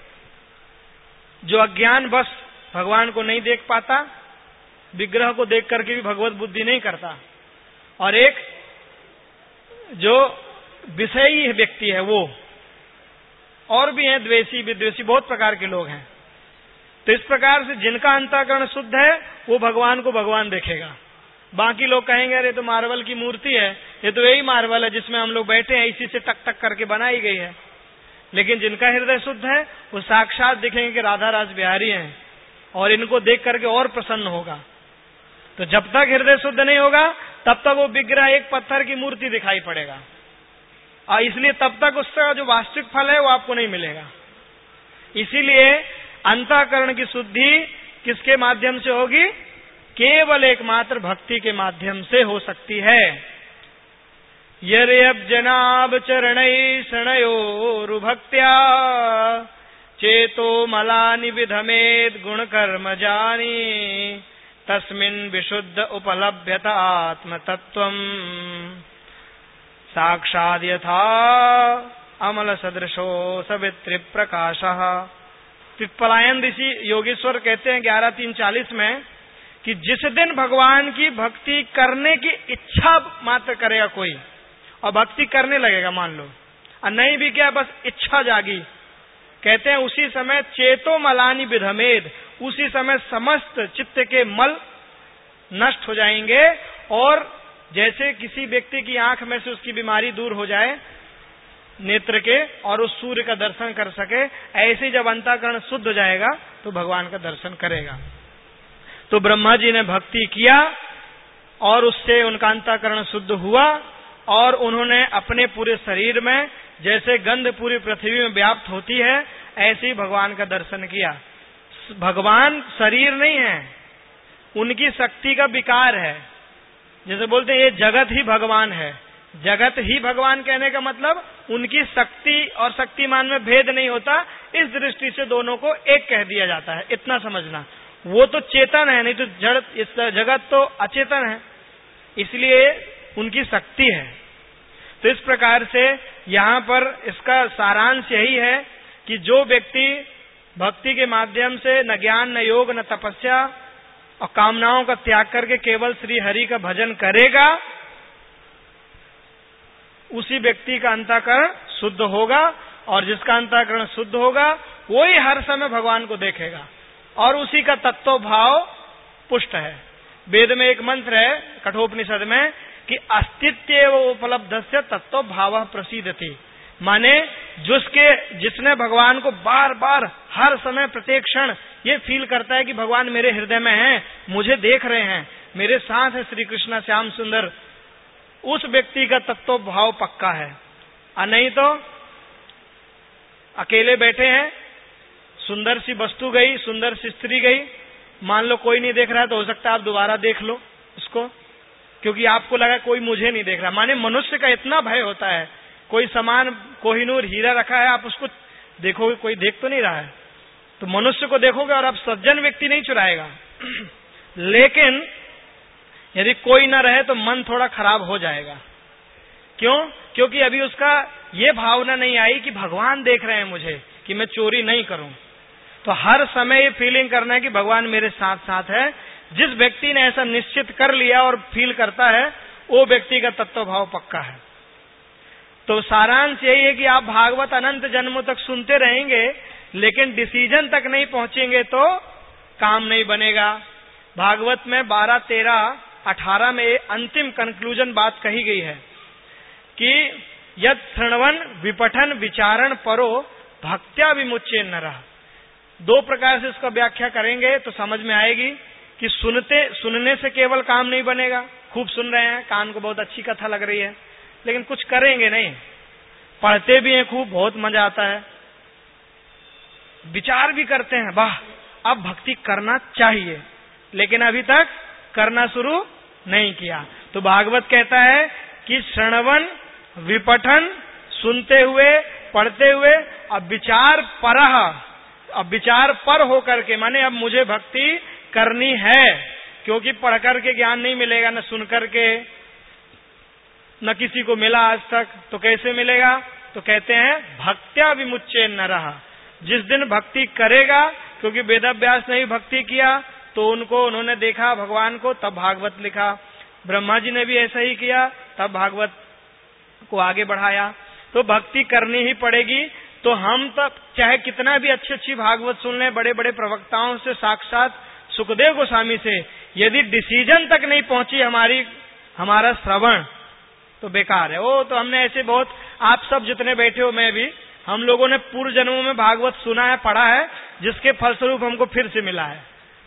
जो अज्ञान बस भगवान को नहीं देख पाता, विग्रह को देख करके भी भगवत बुद्धि नहीं करता, और एक जो विषयी व्यक्ति है वो। और भी हैं द्वेषी विद्वेषी, बहुत प्रकार के लोग हैं। तो इस प्रकार से जिनका अंतःकरण शुद्ध है वो भगवान को भगवान देखेगा। बाकी लोग कहेंगे अरे तो मार्बल की मूर्ति है, ये तो यही मार्बल है जिसमें हम लोग बैठे हैं, इसी से टक टक करके बनाई गई है। लेकिन जिनका हृदय शुद्ध है वो साक्षात दिखेंगे कि राधा रास बिहारी हैं, और इनको देख करके और प्रसन्न होगा। तो जब तक हृदय शुद्ध नहीं होगा तब तक वो विग्रह एक पत्थर की मूर्ति दिखाई पड़ेगा, और इसलिए तब तक उसका जो वास्तविक फल है वो आपको नहीं मिलेगा। इसीलिए अंतःकरण की शुद्धि किसके माध्यम से होगी? केवल एकमात्र भक्ति के माध्यम से हो सकती है। यर्यब जनाब चरणै शरणयोरुभक्त्या चेतो मलानि विधमेद गुण कर्म जानी तस्मिन् विशुद्ध उपलभ्यत आत्म तत्वम् साक्षाद यथा अमल सदृशो सवित्री प्रकाशः। पिप्पलायन ऋषि योगेश्वर कहते हैं ग्यारह तीन चालीस में कि जिस दिन भगवान की भक्ति करने की इच्छा मात्र करेगा कोई और भक्ति करने लगेगा, मान लो, और नहीं भी क्या बस इच्छा जागी, कहते हैं उसी समय चेतो मलानि विधमेद, उसी समय समस्त चित्त के मल नष्ट हो जाएंगे और जैसे किसी व्यक्ति की आंख में से उसकी बीमारी दूर हो जाए नेत्र के और उस सूर्य का दर्शन कर सके, ऐसे जब अंतःकरण शुद्ध हो जाएगा तो भगवान का दर्शन करेगा। तो ब्रह्मा जी ने भक्ति किया और उससे उनका अंतःकरण शुद्ध हुआ और उन्होंने अपने पूरे शरीर में जैसे गंध पूरी पृथ्वी में व्याप्त होती है ऐसे ही भगवान का दर्शन किया। भगवान शरीर नहीं है, उनकी शक्ति का विकार है। जैसे बोलते हैं ये जगत ही भगवान है, जगत ही भगवान कहने का मतलब उनकी शक्ति और शक्तिमान में भेद नहीं होता, इस दृष्टि से दोनों को एक कह दिया जाता है, इतना समझना। वो तो चेतन है, नहीं तो जड़, इस जगत तो अचेतन है, इसलिए उनकी शक्ति है। तो इस प्रकार से यहाँ पर इसका सारांश यही है कि जो व्यक्ति भक्ति के माध्यम से न ज्ञान न योग न तपस्या और कामनाओं का त्याग करके केवल श्री हरि का भजन करेगा, उसी व्यक्ति का अंतःकरण शुद्ध होगा और जिसका अंतःकरण शुद्ध होगा वही हर समय भगवान को देखेगा और उसी का तत्व भाव पुष्ट है। वेद में एक मंत्र है कठोपनिषद में कि अस्तित्व उपलब्धस्य तत्व भाव प्रसीदति, माने जिसके जिसने भगवान को बार बार हर समय प्रत्येक क्षण ये फील करता है कि भगवान मेरे हृदय में हैं, मुझे देख रहे हैं, मेरे साथ है श्री कृष्ण श्याम सुंदर, उस व्यक्ति का तत्व भाव पक्का है। और नहीं तो अकेले बैठे हैं, सुंदर सी वस्तु गई, सुंदर सी स्त्री गई, मान लो कोई नहीं देख रहा है तो हो सकता है आप दोबारा देख लो उसको, क्योंकि आपको लगा कोई मुझे नहीं देख रहा। माने मनुष्य का इतना भय होता है, कोई सामान कोहिनूर हीरा रखा है, आप उसको देखोगे कोई देख तो नहीं रहा है, तो मनुष्य को देखोगे और अब सज्जन व्यक्ति नहीं चुराएगा। लेकिन यदि कोई न रहे तो मन थोड़ा खराब हो जाएगा। क्यों? क्योंकि अभी उसका ये भावना नहीं आई कि भगवान देख रहे हैं मुझे, कि मैं चोरी नहीं करूं। तो हर समय ये फीलिंग करना है कि भगवान मेरे साथ साथ है। जिस व्यक्ति ने ऐसा निश्चित कर लिया और फील करता है, वो व्यक्ति का तत्व भाव पक्का है। तो सारांश यही है कि आप भागवत अनंत जन्मों तक सुनते रहेंगे, लेकिन डिसीजन तक नहीं पहुंचेंगे तो काम नहीं बनेगा। भागवत में बारह तेरह अठारह में अंतिम कंक्लूजन बात कही गई है कि यद शृण्वन विपठन विचारण परो भक्त्या विमुच्य नरः। दो प्रकार से इसका व्याख्या करेंगे तो समझ में आएगी कि सुनते सुनने से केवल काम नहीं बनेगा। खूब सुन रहे हैं, कान को बहुत अच्छी कथा लग रही है, लेकिन कुछ करेंगे नहीं। पढ़ते भी हैं खूब, बहुत मजा आता है, विचार भी करते हैं, वाह अब भक्ति करना चाहिए, लेकिन अभी तक करना शुरू नहीं किया। तो भागवत कहता है कि श्रवण विपठन, सुनते हुए पढ़ते हुए, अब विचार परह, अब विचार पर होकर के, माने अब मुझे भक्ति करनी है, क्योंकि पढ़ करके ज्ञान नहीं मिलेगा, न सुन करके, न किसी को मिला आज तक, तो कैसे मिलेगा? तो कहते हैं भक्त्या विमुच्य नरः। जिस दिन भक्ति करेगा, क्योंकि वेदव्यास ने भी भक्ति किया तो उनको उन्होंने देखा भगवान को, तब भागवत लिखा। ब्रह्मा जी ने भी ऐसा ही किया, तब भागवत को आगे बढ़ाया। तो भक्ति करनी ही पड़ेगी। तो हम तब चाहे कितना भी अच्छी अच्छी भागवत सुन लें, बड़े बड़े प्रवक्ताओं से, साक्षात सुखदेव गोस्वामी से, यदि डिसीजन तक नहीं पहुंची हमारी हमारा श्रवण, तो बेकार है। वो तो हमने ऐसे बहुत, आप सब जितने बैठे हो, मैं भी, हम लोगों ने पूर्व जन्मों में भागवत सुना है, पढ़ा है, जिसके फलस्वरूप हमको फिर से मिला है।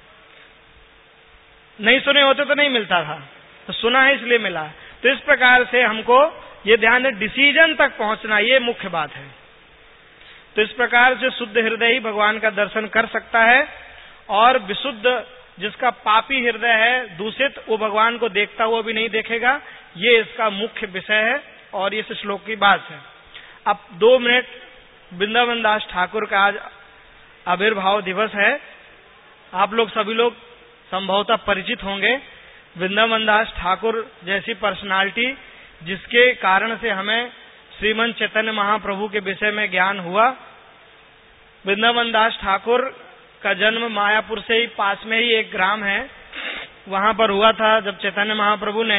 नहीं सुने होते तो नहीं मिलता था, तो सुना है इसलिए मिला है। तो इस प्रकार से हमको ये ध्यान है, डिसीजन तक पहुंचना ये मुख्य बात है। तो इस प्रकार से शुद्ध हृदय ही भगवान का दर्शन कर सकता है और विशुद्ध जिसका पापी हृदय है, दूषित, वो भगवान को देखता हुआ भी नहीं देखेगा। ये इसका मुख्य विषय है और इस श्लोक की बात है। अब दो मिनट वृंदावन दास ठाकुर का आज आविर्भाव दिवस है। आप लोग सभी लोग संभवतः परिचित होंगे वृंदावन दास ठाकुर जैसी पर्सनालिटी, जिसके कारण से हमें श्रीमन चैतन्य महाप्रभु के विषय में ज्ञान हुआ। वृंदावन दास ठाकुर का जन्म मायापुर से ही पास में ही एक ग्राम है, वहां पर हुआ था। जब चैतन्य महाप्रभु ने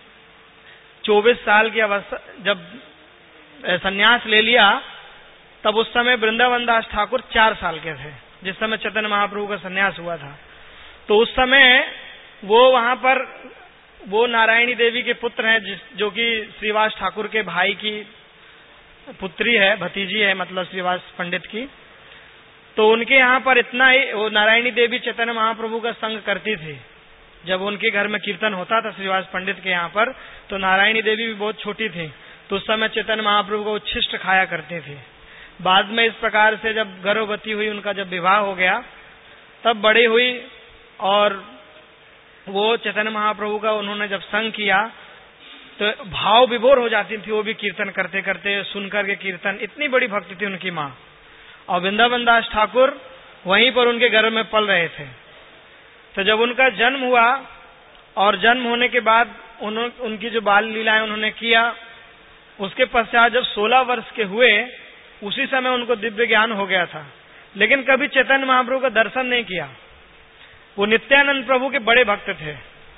चौबीस साल की अवस्था जब संन्यास ले लिया, तब उस समय वृंदावन दास ठाकुर चार साल के थे, जिस समय चैतन्य महाप्रभु का संन्यास हुआ था। तो उस समय वो वहां पर वो नारायणी देवी के पुत्र हैं, जिस जो कि श्रीवास ठाकुर के भाई की पुत्री है, भतीजी है, मतलब श्रीवास पंडित की। तो उनके यहाँ पर इतना ही वो नारायणी देवी चैतन्य महाप्रभु का संग करती थी। जब उनके घर में कीर्तन होता था श्रीवास पंडित के यहाँ पर, तो नारायणी देवी भी बहुत छोटी थी, तो उस समय चैतन्य महाप्रभु को उच्छिष्ट खाया करती थी। बाद में इस प्रकार से जब गर्भवती हुई, उनका जब विवाह हो गया, तब बड़ी हुई और वो चैतन्य महाप्रभु का उन्होंने जब संग किया तो भाव विभोर हो जाती थी। वो भी कीर्तन करते करते सुनकर के कीर्तन, इतनी बड़ी भक्ति थी उनकी माँ। और वृंदावन दास ठाकुर वहीं पर उनके घर में पल रहे थे। तो जब उनका जन्म हुआ और जन्म होने के बाद उन्होंने उनकी जो बाल लीलाएं उन्होंने किया, उसके पश्चात जब सोलह वर्ष के हुए, उसी समय उनको दिव्य ज्ञान हो गया था, लेकिन कभी चैतन्य महाप्रभु का दर्शन नहीं किया। वो नित्यानंद प्रभु के बड़े भक्त थे।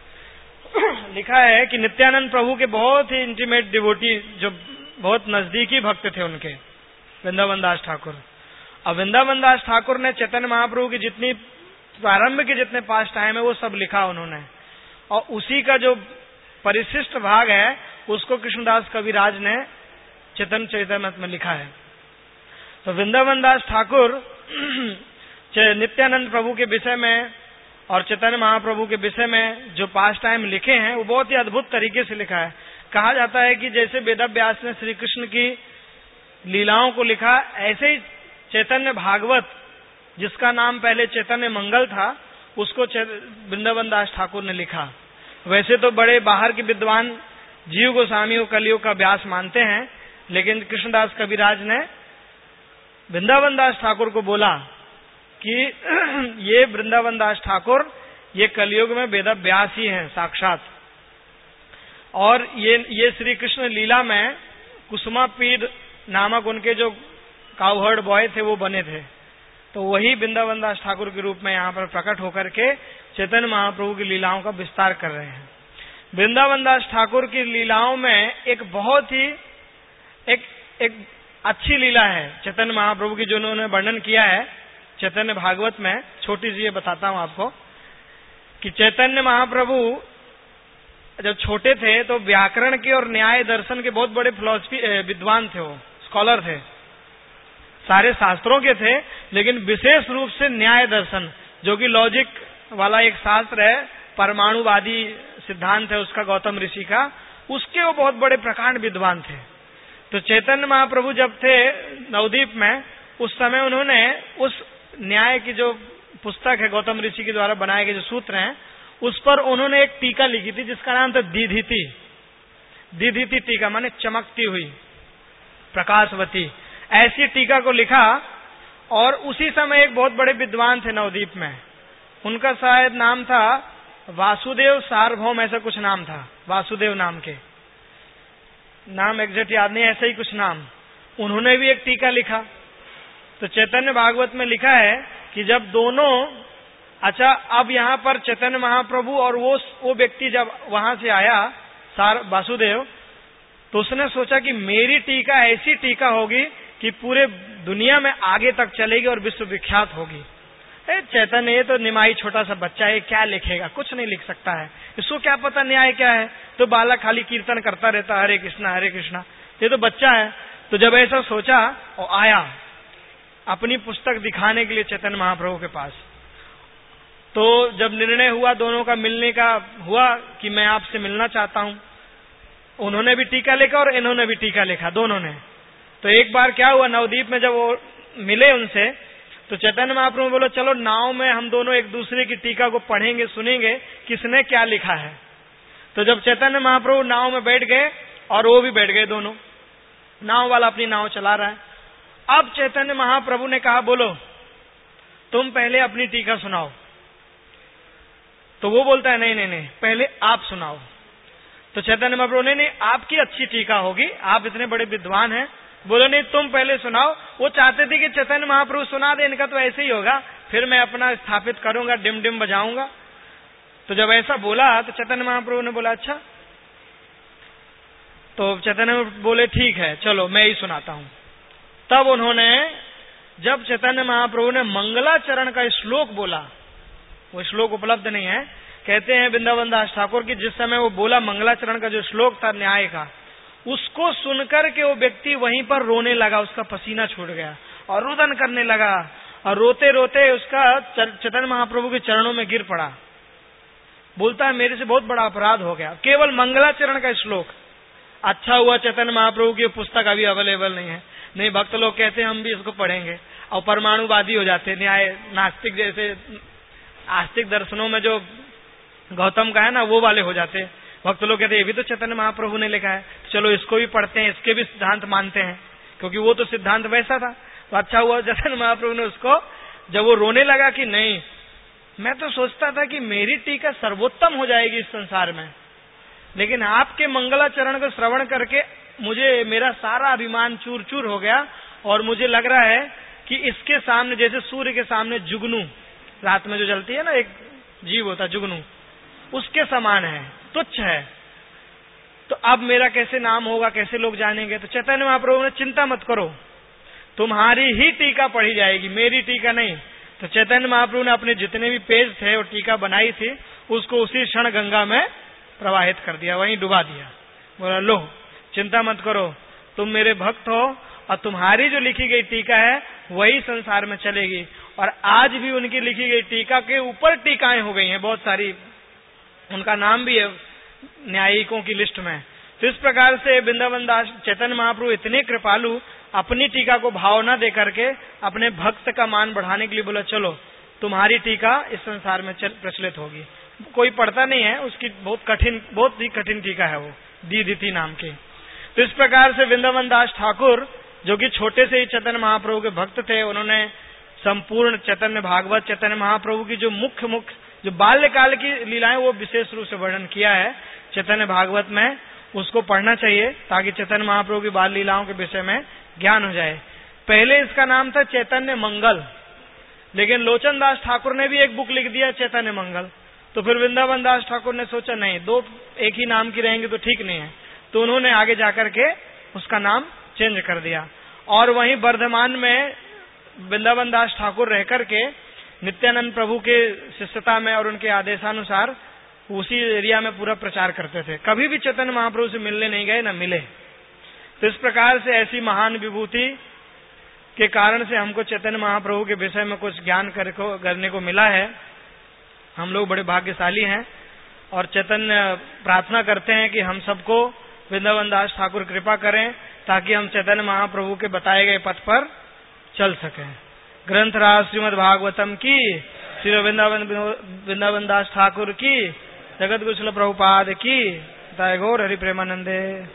लिखा है कि नित्यानंद प्रभु के बहुत ही इंटीमेट डिवोटी, जो बहुत नजदीकी भक्त थे उनके, वृंदावन दास ठाकुर। अब वृंदावन दास ठाकुर ने चैतन्य महाप्रभु की जितनी प्रारंभ के जितने पास टाइम है वो सब लिखा उन्होंने, और उसी का जो परिशिष्ट भाग है उसको कृष्णदास कविराज ने चैतन्य चरितामृत में लिखा है। तो वृंदावन दास ठाकुर नित्यानंद प्रभु के विषय में और चैतन्य महाप्रभु के विषय में जो पास टाइम लिखे हैं वो बहुत ही अद्भुत तरीके से लिखा है। कहा जाता है कि जैसे वेदव्यास ने श्री कृष्ण की लीलाओं को लिखा, ऐसे ही चैतन्य भागवत, जिसका नाम पहले चैतन्य मंगल था, उसको वृंदावन दास ठाकुर ने लिखा। वैसे तो बड़े बाहर के विद्वान जीव गोस्वामी को कलियुग का व्यास मानते हैं, लेकिन कृष्णदास कविराज ने वृंदावन दास ठाकुर को बोला कि ये वृंदावन दास ठाकुर ये कलियुग में वेद व्यास ही हैं साक्षात, और ये ये श्री कृष्ण लीला में कुसुमा पीर नामक उनके जो काउहर्ड बॉय थे वो बने थे। तो वही वृंदावन दास ठाकुर के रूप में यहाँ पर प्रकट होकर के चैतन्य महाप्रभु की लीलाओं का विस्तार कर रहे हैं। वृंदावन दास ठाकुर की लीलाओं में एक बहुत ही एक एक अच्छी लीला है चैतन्य महाप्रभु की, जो उन्होंने वर्णन किया है चैतन्य भागवत में। छोटी सी ये बताता हूँ आपको कि चैतन्य महाप्रभु जब छोटे थे तो व्याकरण के और न्याय दर्शन के बहुत बड़े फिलॉसफी विद्वान थे, वो स्कॉलर थे, सारे शास्त्रों के थे, लेकिन विशेष रूप से न्याय दर्शन, जो कि लॉजिक वाला एक शास्त्र है, परमाणुवादी सिद्धांत है उसका, गौतम ऋषि का, उसके वो बहुत बड़े प्रकांड विद्वान थे। तो चैतन्य महाप्रभु जब थे नवद्वीप में, उस समय उन्होंने उस न्याय की जो पुस्तक है गौतम ऋषि के द्वारा बनाए गए जो सूत्र हैं, उस पर उन्होंने एक टीका लिखी थी जिसका नाम था दीधीति। दीधीति टीका माने चमकती हुई, प्रकाशवती, ऐसी टीका को लिखा। और उसी समय एक बहुत बड़े विद्वान थे नवद्वीप में, उनका शायद नाम था वासुदेव सार्वभौम, ऐसा कुछ नाम था, वासुदेव नाम के, नाम एग्जैक्ट याद नहीं, ऐसा ही कुछ नाम। उन्होंने भी एक टीका लिखा। तो चैतन्य भागवत में लिखा है कि जब दोनों, अच्छा अब यहाँ पर चैतन्य महाप्रभु और वो वो व्यक्ति जब वहां से आया सार वासुदेव, तो उसने सोचा कि मेरी टीका ऐसी टीका होगी कि पूरे दुनिया में आगे तक चलेगी और विश्व विख्यात होगी। चैतन्य ये तो निमाई छोटा सा बच्चा है, क्या लिखेगा, कुछ नहीं लिख सकता है, इसको क्या पता न्याय क्या है, तो बालक खाली कीर्तन करता रहता, हरे कृष्णा हरे कृष्णा, ये तो बच्चा है। तो जब ऐसा सोचा और आया अपनी पुस्तक दिखाने के लिए चैतन्य महाप्रभु के पास, तो जब निर्णय हुआ दोनों का मिलने का हुआ कि मैं आपसे मिलना चाहता हूं, उन्होंने भी टीका लिखा और इन्होंने भी टीका लिखा, दोनों ने। तो एक बार क्या हुआ, नवद्वीप में जब वो मिले उनसे, तो चैतन्य महाप्रभु बोलो चलो नाव में हम दोनों एक दूसरे की टीका को पढ़ेंगे, सुनेंगे किसने क्या लिखा है। तो जब चैतन्य महाप्रभु नाव में बैठ गए और वो भी बैठ गए, दोनों, नाव वाला अपनी नाव चला रहा है। अब चैतन्य महाप्रभु ने कहा बोलो तुम पहले अपनी टीका सुनाओ। तो वो बोलता है नहीं नहीं नहीं पहले आप सुनाओ। तो चैतन्य महाप्रभु ने नहीं आपकी अच्छी टीका होगी, आप इतने बड़े विद्वान हैं, बोलो नहीं तुम पहले सुनाओ। वो चाहते थे कि चैतन्य महाप्रभु सुना दे, इनका तो ऐसे ही होगा, फिर मैं अपना स्थापित करूंगा, डिम डिम बजाऊंगा। तो जब ऐसा बोला तो चैतन्य महाप्रभु ने बोला अच्छा। तो चैतन्य बोले ठीक है चलो मैं ही सुनाता हूं। तब उन्होंने, जब चैतन्य महाप्रभु ने मंगलाचरण का श्लोक बोला, वो श्लोक उपलब्ध नहीं है, कहते हैं वृंदावन दास ठाकुर की जिस समय वो बोला मंगलाचरण का जो श्लोक था न्याय का, उसको सुनकर के वो व्यक्ति वहीं पर रोने लगा, उसका पसीना छूट गया और रुदन करने लगा और रोते रोते उसका चैतन्य महाप्रभु के चरणों में गिर पड़ा। बोलता है मेरे से बहुत बड़ा अपराध हो गया, केवल मंगलाचरण का श्लोक। अच्छा हुआ चैतन्य महाप्रभु की पुस्तक अभी अवेलेबल नहीं है, नहीं भक्त लोग कहते हैं हम भी इसको पढ़ेंगे और परमाणुवादी हो जाते, न्याय नास्तिक जैसे आस्तिक दर्शनों में जो गौतम का है ना वो वाले हो जाते। भक्त लोग कहते हैं ये भी तो चैतन्य महाप्रभु ने लिखा है, चलो इसको भी पढ़ते हैं, इसके भी सिद्धांत मानते हैं, क्योंकि वो तो सिद्धांत वैसा था। तो अच्छा हुआ चैतन्य महाप्रभु ने उसको, जब वो रोने लगा कि नहीं मैं तो सोचता था कि मेरी टीका सर्वोत्तम हो जाएगी इस संसार में, लेकिन आपके मंगलाचरण को श्रवण करके मुझे मेरा सारा अभिमान चूर चूर हो गया और मुझे लग रहा है कि इसके सामने, जैसे सूर्य के सामने जुगनू रात में जो जलती है ना, एक जीव होता है जुगनू, उसके समान है, तुच्छ है। तो अब मेरा कैसे नाम होगा, कैसे लोग जानेंगे। तो चैतन्य महाप्रभु ने चिंता मत करो, तुम्हारी ही टीका पढ़ी जाएगी, मेरी टीका नहीं। तो चैतन्य महाप्रभु ने अपने जितने भी पेज थे और टीका बनाई थी उसको उसी क्षण गंगा में प्रवाहित कर दिया, वहीं डुबा दिया। बोला लो चिंता मत करो, तुम मेरे भक्त हो और तुम्हारी जो लिखी गई टीका है वही संसार में चलेगी। और आज भी उनकी लिखी गई टीका के ऊपर टीकाएं हो गई हैं बहुत सारी, उनका नाम भी है न्यायिकों की लिस्ट में। तो इस प्रकार से वृंदावन दास चैतन्य महाप्रभु इतने कृपालु, अपनी टीका को भाव न दे करके अपने भक्त का मान बढ़ाने के लिए बोला चलो तुम्हारी टीका इस संसार में प्रचलित होगी। कोई पढ़ता नहीं है, उसकी बहुत कठिन, बहुत ही कठिन टीका है वो, दीदिति नाम की। तो इस प्रकार से वृंदावन दास ठाकुर जो कि छोटे से ही चैतन्य महाप्रभु के भक्त थे, उन्होंने संपूर्ण चैतन्य भागवत, चैतन्य महाप्रभु की जो मुख्य मुख्य जो बाल्यकाल की लीलाएं वो विशेष रूप से वर्णन किया है चैतन्य भागवत में, उसको पढ़ना चाहिए ताकि चैतन्य महाप्रभु की बाल लीलाओं के विषय में ज्ञान हो जाए। पहले इसका नाम था चैतन्य मंगल, लेकिन लोचन दास ठाकुर ने भी एक बुक लिख दिया चैतन्य मंगल। तो फिर वृंदावन दास ठाकुर ने सोचा नहीं, दो एक ही नाम की रहेंगे तो ठीक नहीं है, तो उन्होंने आगे जाकर के उसका नाम चेंज कर दिया। और वहीं वर्धमान में वृंदावन दास ठाकुर रह करके नित्यानंद प्रभु के शिष्यता में और उनके आदेशानुसार उसी एरिया में पूरा प्रचार करते थे, कभी भी चैतन्य महाप्रभु से मिलने नहीं गए, न मिले। तो इस प्रकार से ऐसी महान विभूति के कारण से हमको चैतन्य महाप्रभु के विषय में कुछ ज्ञान करने को मिला है। हम लोग बड़े भाग्यशाली हैं और चैतन्य प्रार्थना करते हैं कि हम सबको वृंदावन दास ठाकुर कृपा करें ताकि हम चैतन्य महाप्रभु के बताए गए पथ पर चल सकें। ग्रंथराज श्रीमद् भागवतम की, श्री वृंदावन वृंदावन दास ठाकुर की, जगत गुरुकुल प्रभुपाद की, जय गौर हरि प्रेमानंदे।